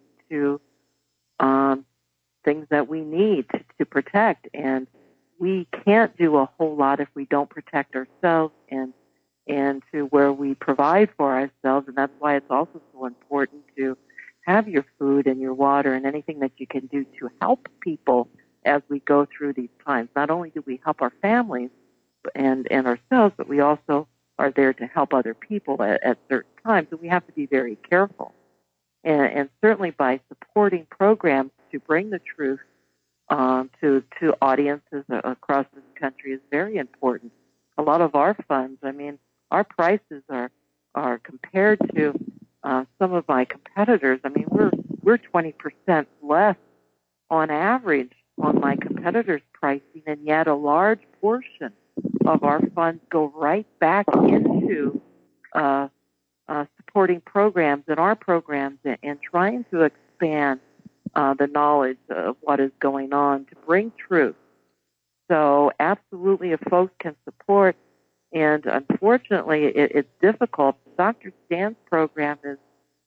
things that we need to protect, and we can't do a whole lot if we don't protect ourselves and to where we provide for ourselves, and that's why it's also so important to have your food and your water and anything that you can do to help people as we go through these times. Not only do we help our families and ourselves, but we also are there to help other people at certain times, and we have to be very careful. And certainly by supporting programs to bring the truth to audiences across this country is very important. A lot of our funds, I mean, our prices are compared to some of my competitors. I mean, we're 20% less on average on my competitors' pricing, and yet a large portion of our funds go right back into supporting programs and our programs and trying to expand the knowledge of what is going on to bring truth. So absolutely, if folks can support, and unfortunately, it's difficult. Dr. Stan's program is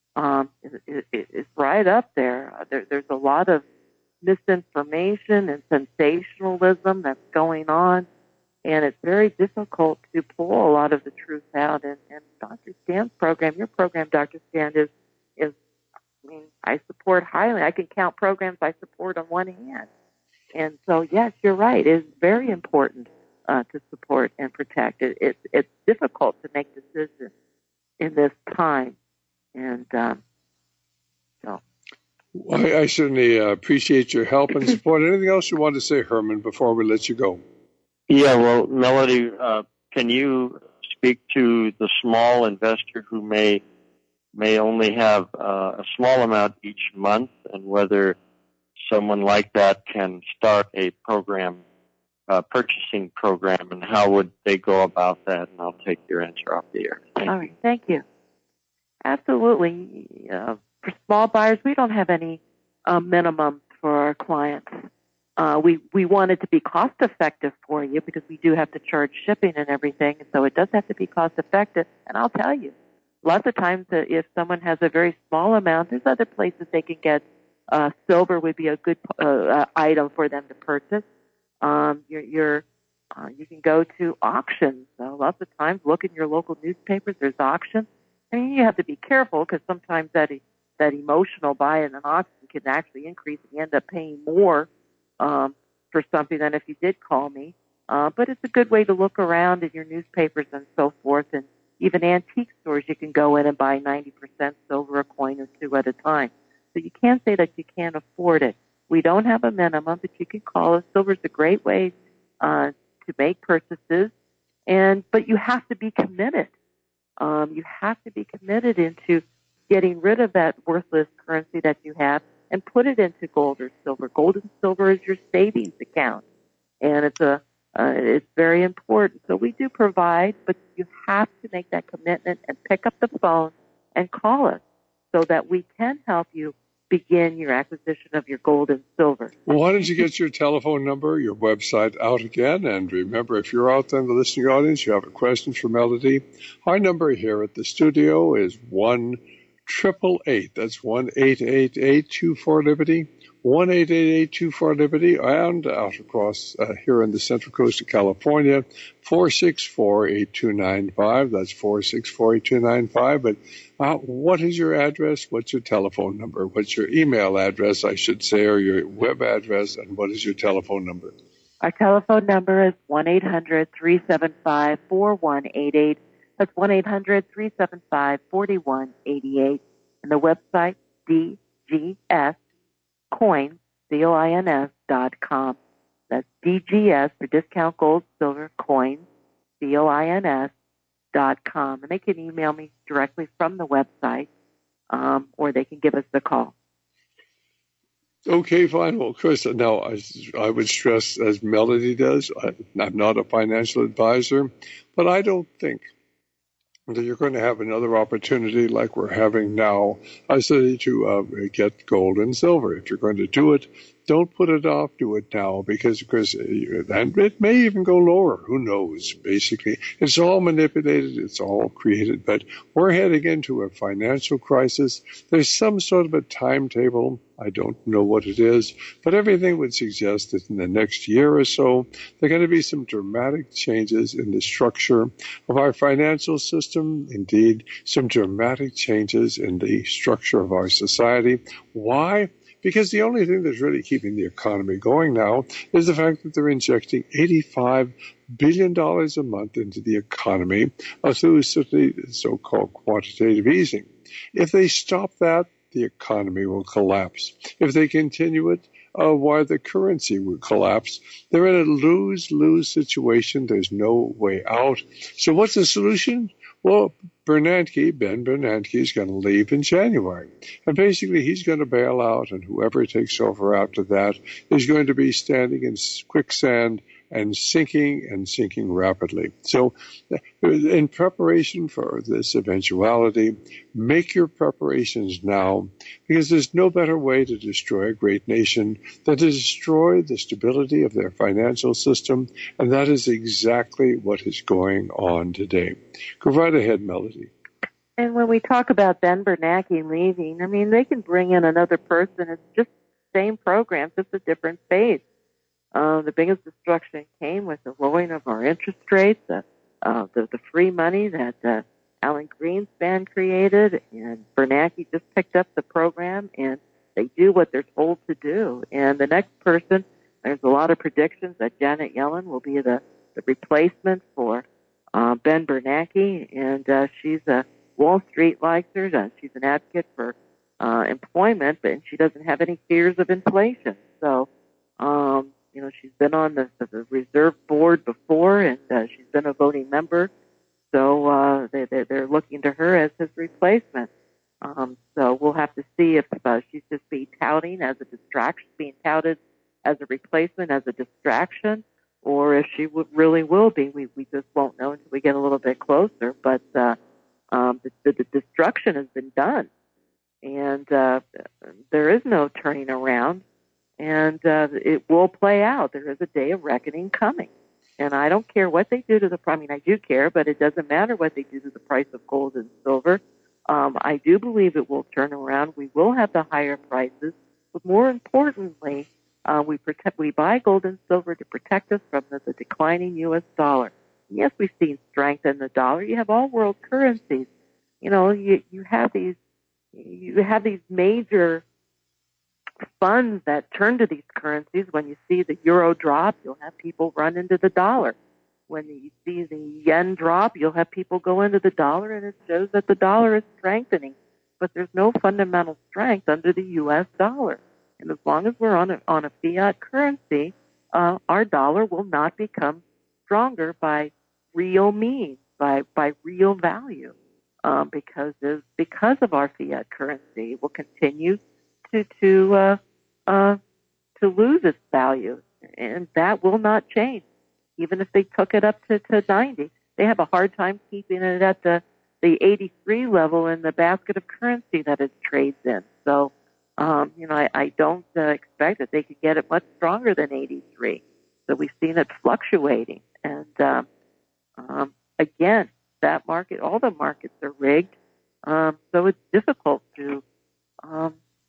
right up there. There's a lot of misinformation and sensationalism that's going on, and it's very difficult to pull a lot of the truth out. And Dr. Stan's program, your program, Dr. Stan, is I mean, I support highly. I can count programs I support on one hand. And so, yes, you're right. It's very important to support and protect. It's difficult to make decisions in this time. And so. I certainly appreciate your help and support. Anything else you want to say, Herman, before we let you go? Yeah, well, Melody, can you speak to the small investor who may only have a small amount each month, and whether someone like that can start a program, purchasing program, and how would they go about that? And I'll take your answer off the air. All right, thank you. Absolutely. For small buyers, we don't have any minimums for our clients. We want it to be cost effective for you because we do have to charge shipping and everything, so it does have to be cost effective. And I'll tell you, lots of times if someone has a very small amount, there's other places they can get. Silver would be a good item for them to purchase. You can go to auctions. Lots of times, look in your local newspapers. There's auctions. I mean, you have to be careful because sometimes that emotional buy in an auction can actually increase, and you end up paying more for something than if you did call me. But it's a good way to look around in your newspapers and so forth, and even antique stores, you can go in and buy 90% silver, a coin or two at a time. So you can't say that you can't afford it. We don't have a minimum, but you can call us. Silver's a great way to make purchases, but you have to be committed. You have to be committed into getting rid of that worthless currency that you have and put it into gold or silver. Gold and silver is your savings account, and it's very important. So we do provide, but you have to make that commitment and pick up the phone and call us so that we can help you begin your acquisition of your gold and silver. Well, why don't you get your telephone number, your website out again? And remember, if you're out there in the listening audience, you have a question for Melody, our number here at the studio is 1 1-888. That's 1-888-24-LIBERTY. 1-888-24-LIBERTY. And out across here on the Central Coast of California, 464-8295. That's 464-8295. But what is your address? What's your telephone number? What's your email address, I should say, or your web address? And what is your telephone number? Our telephone number is 1-800-375-4188. That's 1-800-375-4188. And the website, DGSCoins, COINS.com. That's DGS for discount gold, silver, coins, COINS.com. And they can email me directly from the website, or they can give us a call. Okay, fine. Well, Chris, now I would stress, as Melody does, I'm not a financial advisor, but I don't think that you're going to have another opportunity like we're having now, I say, to get gold and silver. If you're going to do it, don't put it off. Do it now, because and it may even go lower. Who knows? Basically, it's all manipulated. It's all created. But we're heading into a financial crisis. There's some sort of a timetable. I don't know what it is, but everything would suggest that in the next year or so, there are going to be some dramatic changes in the structure of our financial system. Indeed, some dramatic changes in the structure of our society. Why? Because the only thing that's really keeping the economy going now is the fact that they're injecting $85 billion a month into the economy through so-called quantitative easing. If they stop that, the economy will collapse. If they continue it, why the currency will collapse. They're in a lose-lose situation. There's no way out. So what's the solution? Well, Ben Bernanke is going to leave in January. And basically he's going to bail out, and whoever takes over after that is going to be standing in quicksand and sinking rapidly. So in preparation for this eventuality, make your preparations now, because there's no better way to destroy a great nation than to destroy the stability of their financial system, and that is exactly what is going on today. Go right ahead, Melody. And when we talk about Ben Bernanke leaving, I mean, they can bring in another person. It's just the same program, just a different phase. The biggest destruction came with the lowering of our interest rates, the free money that Alan Greenspan created, and Bernanke just picked up the program, and they do what they're told to do. And the next person, there's a lot of predictions that Janet Yellen will be the replacement for Ben Bernanke, and she's a Wall Street likes her. She's an advocate for employment, and she doesn't have any fears of inflation. So, she's been on the reserve board before, and she's been a voting member. So they're looking to her as his replacement. So we'll have to see if she's just being touted as a replacement, as a distraction, or if she really will be. We just won't know until we get a little bit closer. But the destruction has been done, and there is no turning around. And it will play out. There is a day of reckoning coming. And I don't care what they do to the price. I mean, I do care, but it doesn't matter what they do to the price of gold and silver. I do believe it will turn around. We will have the higher prices. But more importantly, we buy gold and silver to protect us from the declining U.S. dollar. Yes, we've seen strength in the dollar. You have all world currencies. You have these major funds that turn to these currencies. When you see the euro drop, you'll have people run into the dollar. When you see the yen drop, you'll have people go into the dollar, and it shows that the dollar is strengthening. But there's no fundamental strength under the U.S. dollar. And as long as we're on a fiat currency, our dollar will not become stronger by real means, by real value, because of our fiat currency. It will continue to lose its value, and that will not change. Even if they took it up to 90, they have a hard time keeping it at the 83 level in the basket of currency that it trades in. So, I don't expect that they could get it much stronger than 83. So we've seen it fluctuating, and again, that market, all the markets are rigged. So it's difficult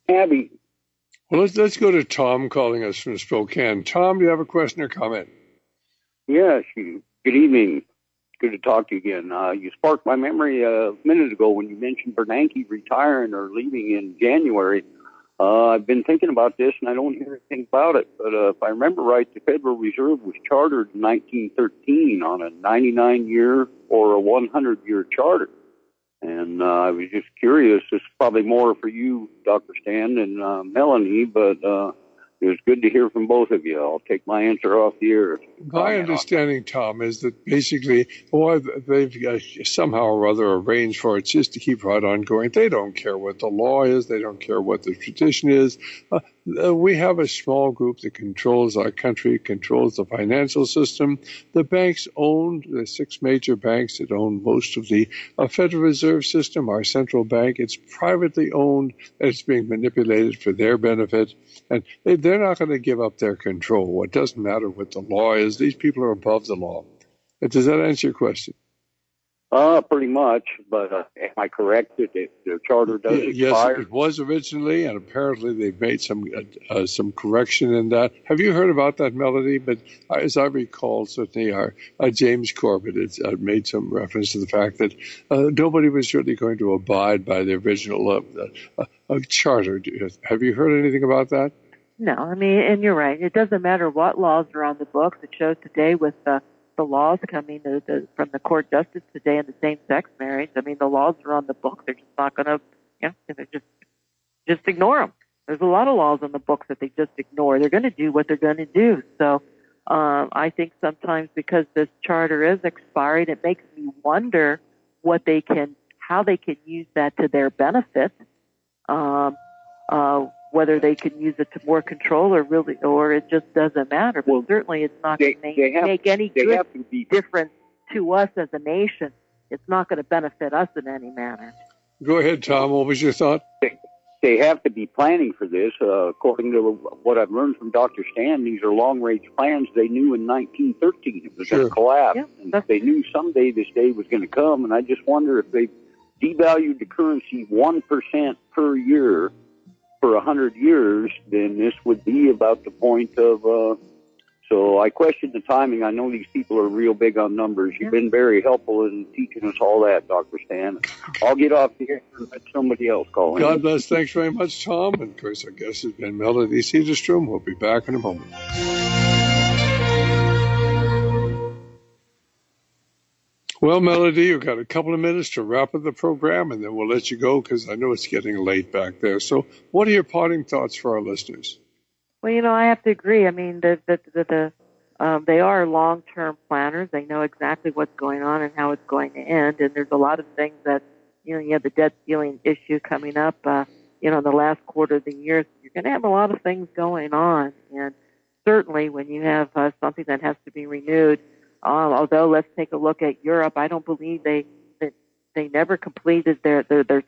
Abby. Well, let's go to Tom calling us from Spokane. Tom, do you have a question or comment? Yes. Good evening. Good to talk to you again. You sparked my memory a minute ago when you mentioned Bernanke retiring or leaving in January. I've been thinking about this, and I don't hear anything about it. But if I remember right, the Federal Reserve was chartered in 1913 on a 99-year or a 100-year charter. And I was just curious. This is probably more for you, Dr. Stan, and Melanie, but it was good to hear from both of you. I'll take my answer off the air. My understanding, Tom, is that basically, they've somehow or other arranged for it just to keep right on going. They don't care what the law is. They don't care what the tradition is. We have a small group that controls our country, controls the financial system. The banks own, the 6 major banks that own most of the Federal Reserve System, our central bank. It's privately owned, and it's being manipulated for their benefit. And they're not going to give up their control. It doesn't matter what the law is. These people are above the law. Does that answer your question? Pretty much, but am I correct that the charter does expire? Yes, it was originally, and apparently they've made some correction in that. Have you heard about that, Melody? But as I recall, certainly our James Corbett has made some reference to the fact that nobody was really going to abide by the original charter. Have you heard anything about that? No, I mean, and you're right. It doesn't matter what laws are on the books. It shows today with the laws coming from the court justice today in the same-sex marriage. I mean, the laws are on the books. They're just not going to, they're just ignore them. There's a lot of laws on the books that they just ignore. They're going to do what they're going to do. So I think sometimes because this charter is expiring, it makes me wonder how they can use that to their benefit. Whether they can use it to more control or it just doesn't matter. But certainly it's not going to make any good difference to us as a nation. It's not going to benefit us in any manner. Go ahead, Tom. What was your thought? They have to be planning for this. According to what I've learned from Dr. Stan, these are long-range plans. They knew in 1913 it was going to collapse. Yeah, and they knew someday this day was going to come. And I just wonder if they devalued the currency 1% per year for 100 years, then this would be about the point of, so I question the timing. I know these people are real big on numbers. You've been very helpful in teaching us all that, Dr. Stan. I'll get off the air and let somebody else call in. God bless. Thanks very much, Tom. And of course, our guest has been Melody Cedarstrom. We'll be back in a moment. Well, Melody, you've got a couple of minutes to wrap up the program, and then we'll let you go because I know it's getting late back there. So what are your parting thoughts for our listeners? Well, I have to agree. I mean, they are long-term planners. They know exactly what's going on and how it's going to end. And there's a lot of things that, you have the debt ceiling issue coming up, in the last quarter of the year. So you're going to have a lot of things going on. And certainly when you have something that has to be renewed, although let's take a look at Europe, I don't believe they never completed their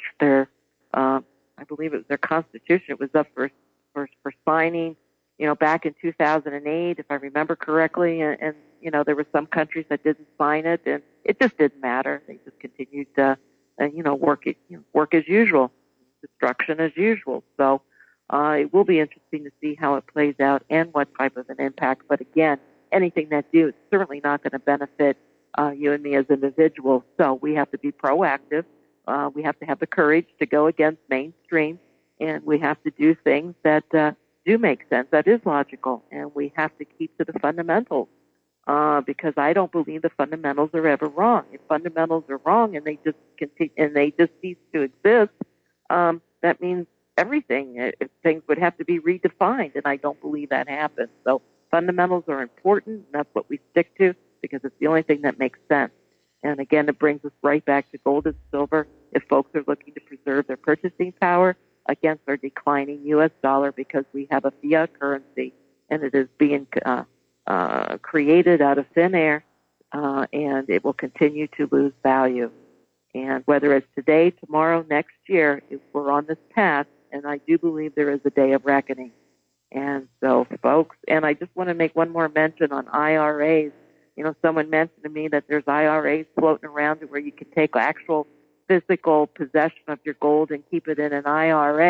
I believe it was their constitution. It was up for signing, back in 2008, if I remember correctly, and there were some countries that didn't sign it, and it just didn't matter. They just continued to, work as usual, destruction as usual. So it will be interesting to see how it plays out and what type of an impact. But again, anything that it's certainly not going to benefit you and me as individuals. So we have to be proactive. We have to have the courage to go against mainstream, and we have to do things that do make sense, that is logical, and we have to keep to the fundamentals because I don't believe the fundamentals are ever wrong. If fundamentals are wrong and they just continue and they just cease to exist, that means everything. Things would have to be redefined, and I don't believe that happens. So fundamentals are important, and that's what we stick to because it's the only thing that makes sense. And again, it brings us right back to gold and silver. If folks are looking to preserve their purchasing power against our declining U.S. dollar because we have a fiat currency and it is being created out of thin air, and it will continue to lose value. And whether it's today, tomorrow, next year, if we're on this path, and I do believe there is a day of reckoning. And so, folks, and I just want to make one more mention on IRAs. Someone mentioned to me that there's IRAs floating around where you can take actual physical possession of your gold and keep it in an IRA.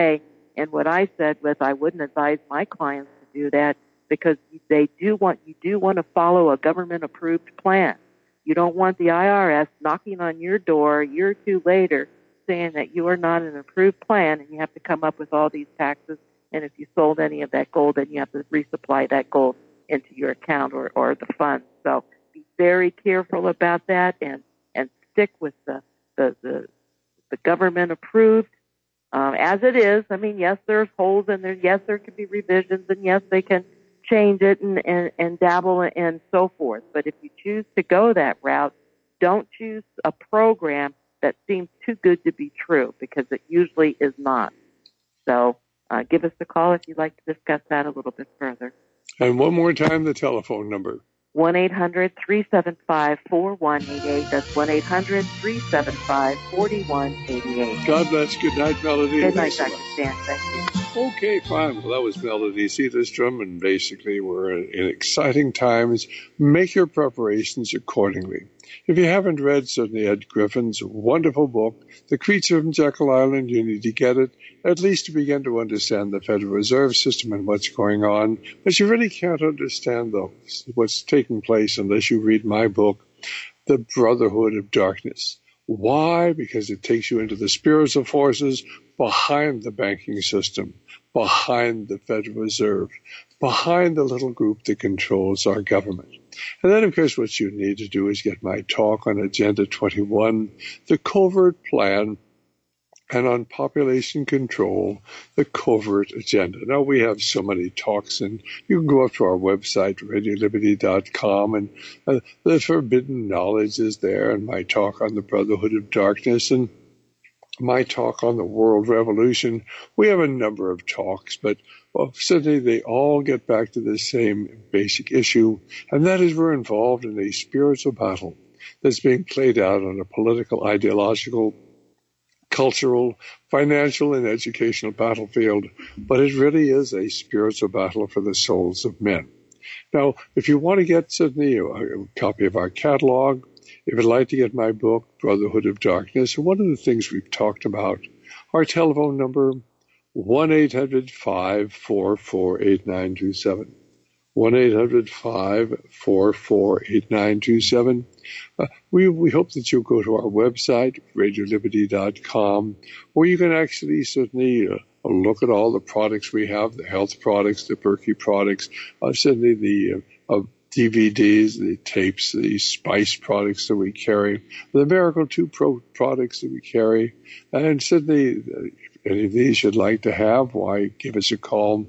And what I said was I wouldn't advise my clients to do that because you do want to follow a government-approved plan. You don't want the IRS knocking on your door a year or two later saying that you are not an approved plan and you have to come up with all these taxes. And if you sold any of that gold, then you have to resupply that gold into your account or the funds. So be very careful about that and stick with the government-approved as it is. I mean, yes, there's holes in there. Yes, there can be revisions, and yes, they can change it and dabble and so forth. But if you choose to go that route, don't choose a program that seems too good to be true because it usually is not. So give us a call if you'd like to discuss that a little bit further. And one more time, the telephone number. 1-800-375-4188. That's 1-800-375-4188. God bless. Good night, Melody. Good night, Dr. Stan. Thank you. Okay, fine. Well, that was Melody Cedarstrom, and basically we're in exciting times. Make your preparations accordingly. If you haven't read certainly Ed Griffin's wonderful book, The Creature from Jekyll Island, you need to get it, at least to begin to understand the Federal Reserve System and what's going on. But you really can't understand what's taking place unless you read my book, The Brotherhood of Darkness. Why? Because it takes you into the spiritual forces behind the banking system, behind the Federal Reserve, behind the little group that controls our government. And then, of course, what you need to do is get my talk on Agenda 21, the covert plan, and on population control, the covert agenda. Now, we have so many talks, and you can go up to our website, radioliberty.com, and the forbidden knowledge is there, and my talk on the Brotherhood of Darkness, and my talk on the world revolution. We have a number of talks, but certainly they all get back to the same basic issue, and that is we're involved in a spiritual battle that's being played out on a political, ideological, cultural, financial, and educational battlefield, but it really is a spiritual battle for the souls of men. Now, if you want to get certainly a copy of our catalog, if you'd like to get my book, Brotherhood of Darkness, one of the things we've talked about, our telephone number, 1-800-544-8927. 1-800-544-8927. We hope that you'll go to our website, radioliberty.com, where you can actually certainly look at all the products we have, the health products, the Berkey products, certainly the DVDs, the tapes, the spice products that we carry, the Miracle 2 Pro products that we carry, and certainly any of these you'd like to have, why, give us a call,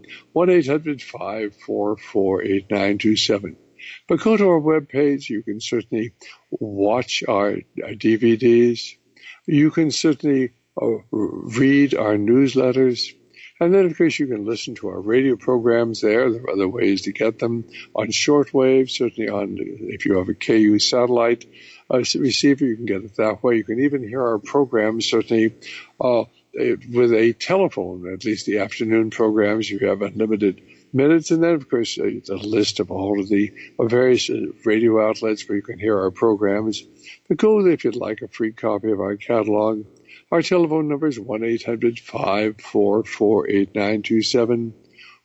1-800-544-8927. But go to our webpage. You can certainly watch our DVDs. You can certainly read our newsletters. And then, of course, you can listen to our radio programs there. There are other ways to get them on shortwave, certainly on, if you have a KU satellite receiver, you can get it that way. You can even hear our programs, certainly, with a telephone, at least the afternoon programs. You have unlimited minutes. And then, of course, a list of all of the various radio outlets where you can hear our programs. But go there if you'd like a free copy of our catalog. Our telephone number is 1-800-544-8927,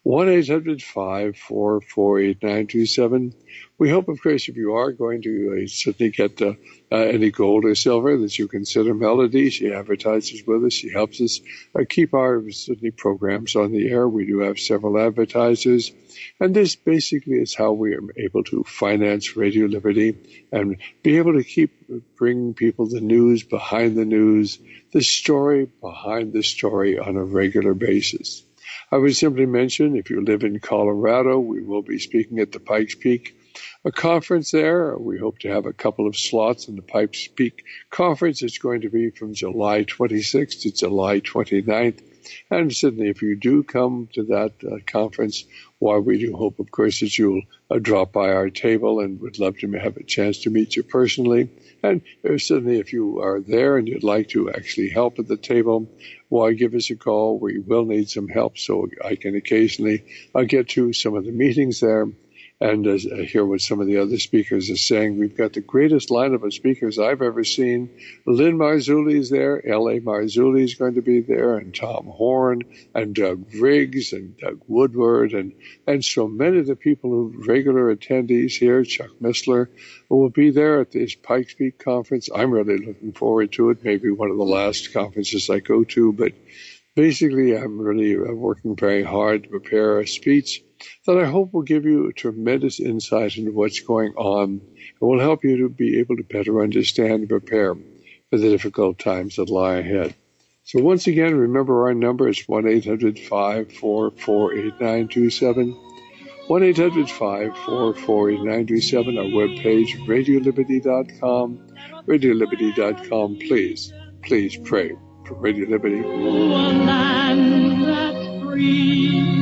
1-800-544-8927. We hope, of course, if you are going to certainly get any gold or silver, that you consider Melody. She advertises with us. She helps us keep our certainly programs on the air. We do have several advertisers. And this basically is how we are able to finance Radio Liberty and be able to keep bringing people the news behind the news, the story behind the story on a regular basis. I would simply mention, if you live in Colorado, we will be speaking at the Pikes Peak, a conference there. We hope to have a couple of slots in the Pikes Peak conference. It's going to be from July 26th to July 29th. And certainly, if you do come to that conference, why, we do hope, of course, that you'll drop by our table, and would love to have a chance to meet you personally. And certainly, if you are there and you'd like to actually help at the table, why, give us a call. We will need some help, so I can occasionally get to some of the meetings there. And as I hear what some of the other speakers are saying, we've got the greatest lineup of speakers I've ever seen. Lynn Marzulli is there. L.A. Marzulli is going to be there, and Tom Horn, and Doug Riggs, and Doug Woodward, and so many of the people who are regular attendees here, Chuck Missler, who will be there at this Pikes Peak conference. I'm really looking forward to it. Maybe one of the last conferences I go to, but basically I'm really working very hard to prepare a speech that I hope will give you a tremendous insight into what's going on and will help you to be able to better understand and prepare for the difficult times that lie ahead. So once again, remember our number is 1-800-544-8927, 1-800-544-8927, our webpage, RadioLiberty.com, RadioLiberty.com. Please pray for Radio Liberty. To a land that's free.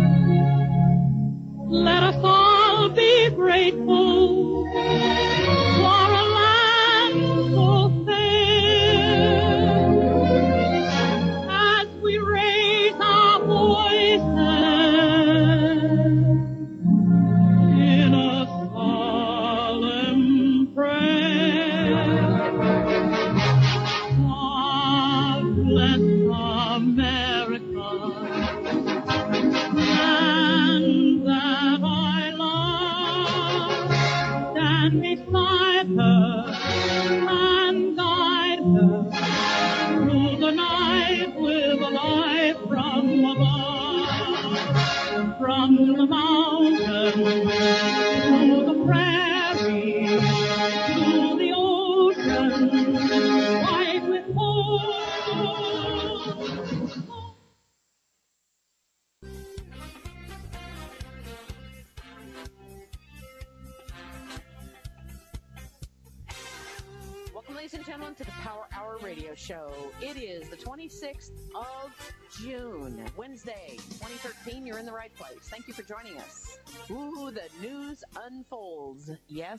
Let us all be grateful for a land so fair. As we raise our voices in a solemn prayer. God bless America, land that I love. Stand beside her and guide her through the night with a light from above. From the mountains to the prairie to the ocean, white with gold. Welcome, ladies and gentlemen, to the Power Hour Radio Show. It is the 26th of June, Wednesday, 2013. You're in the right place. Thank you for joining us. Ooh, the news unfolds. Yes,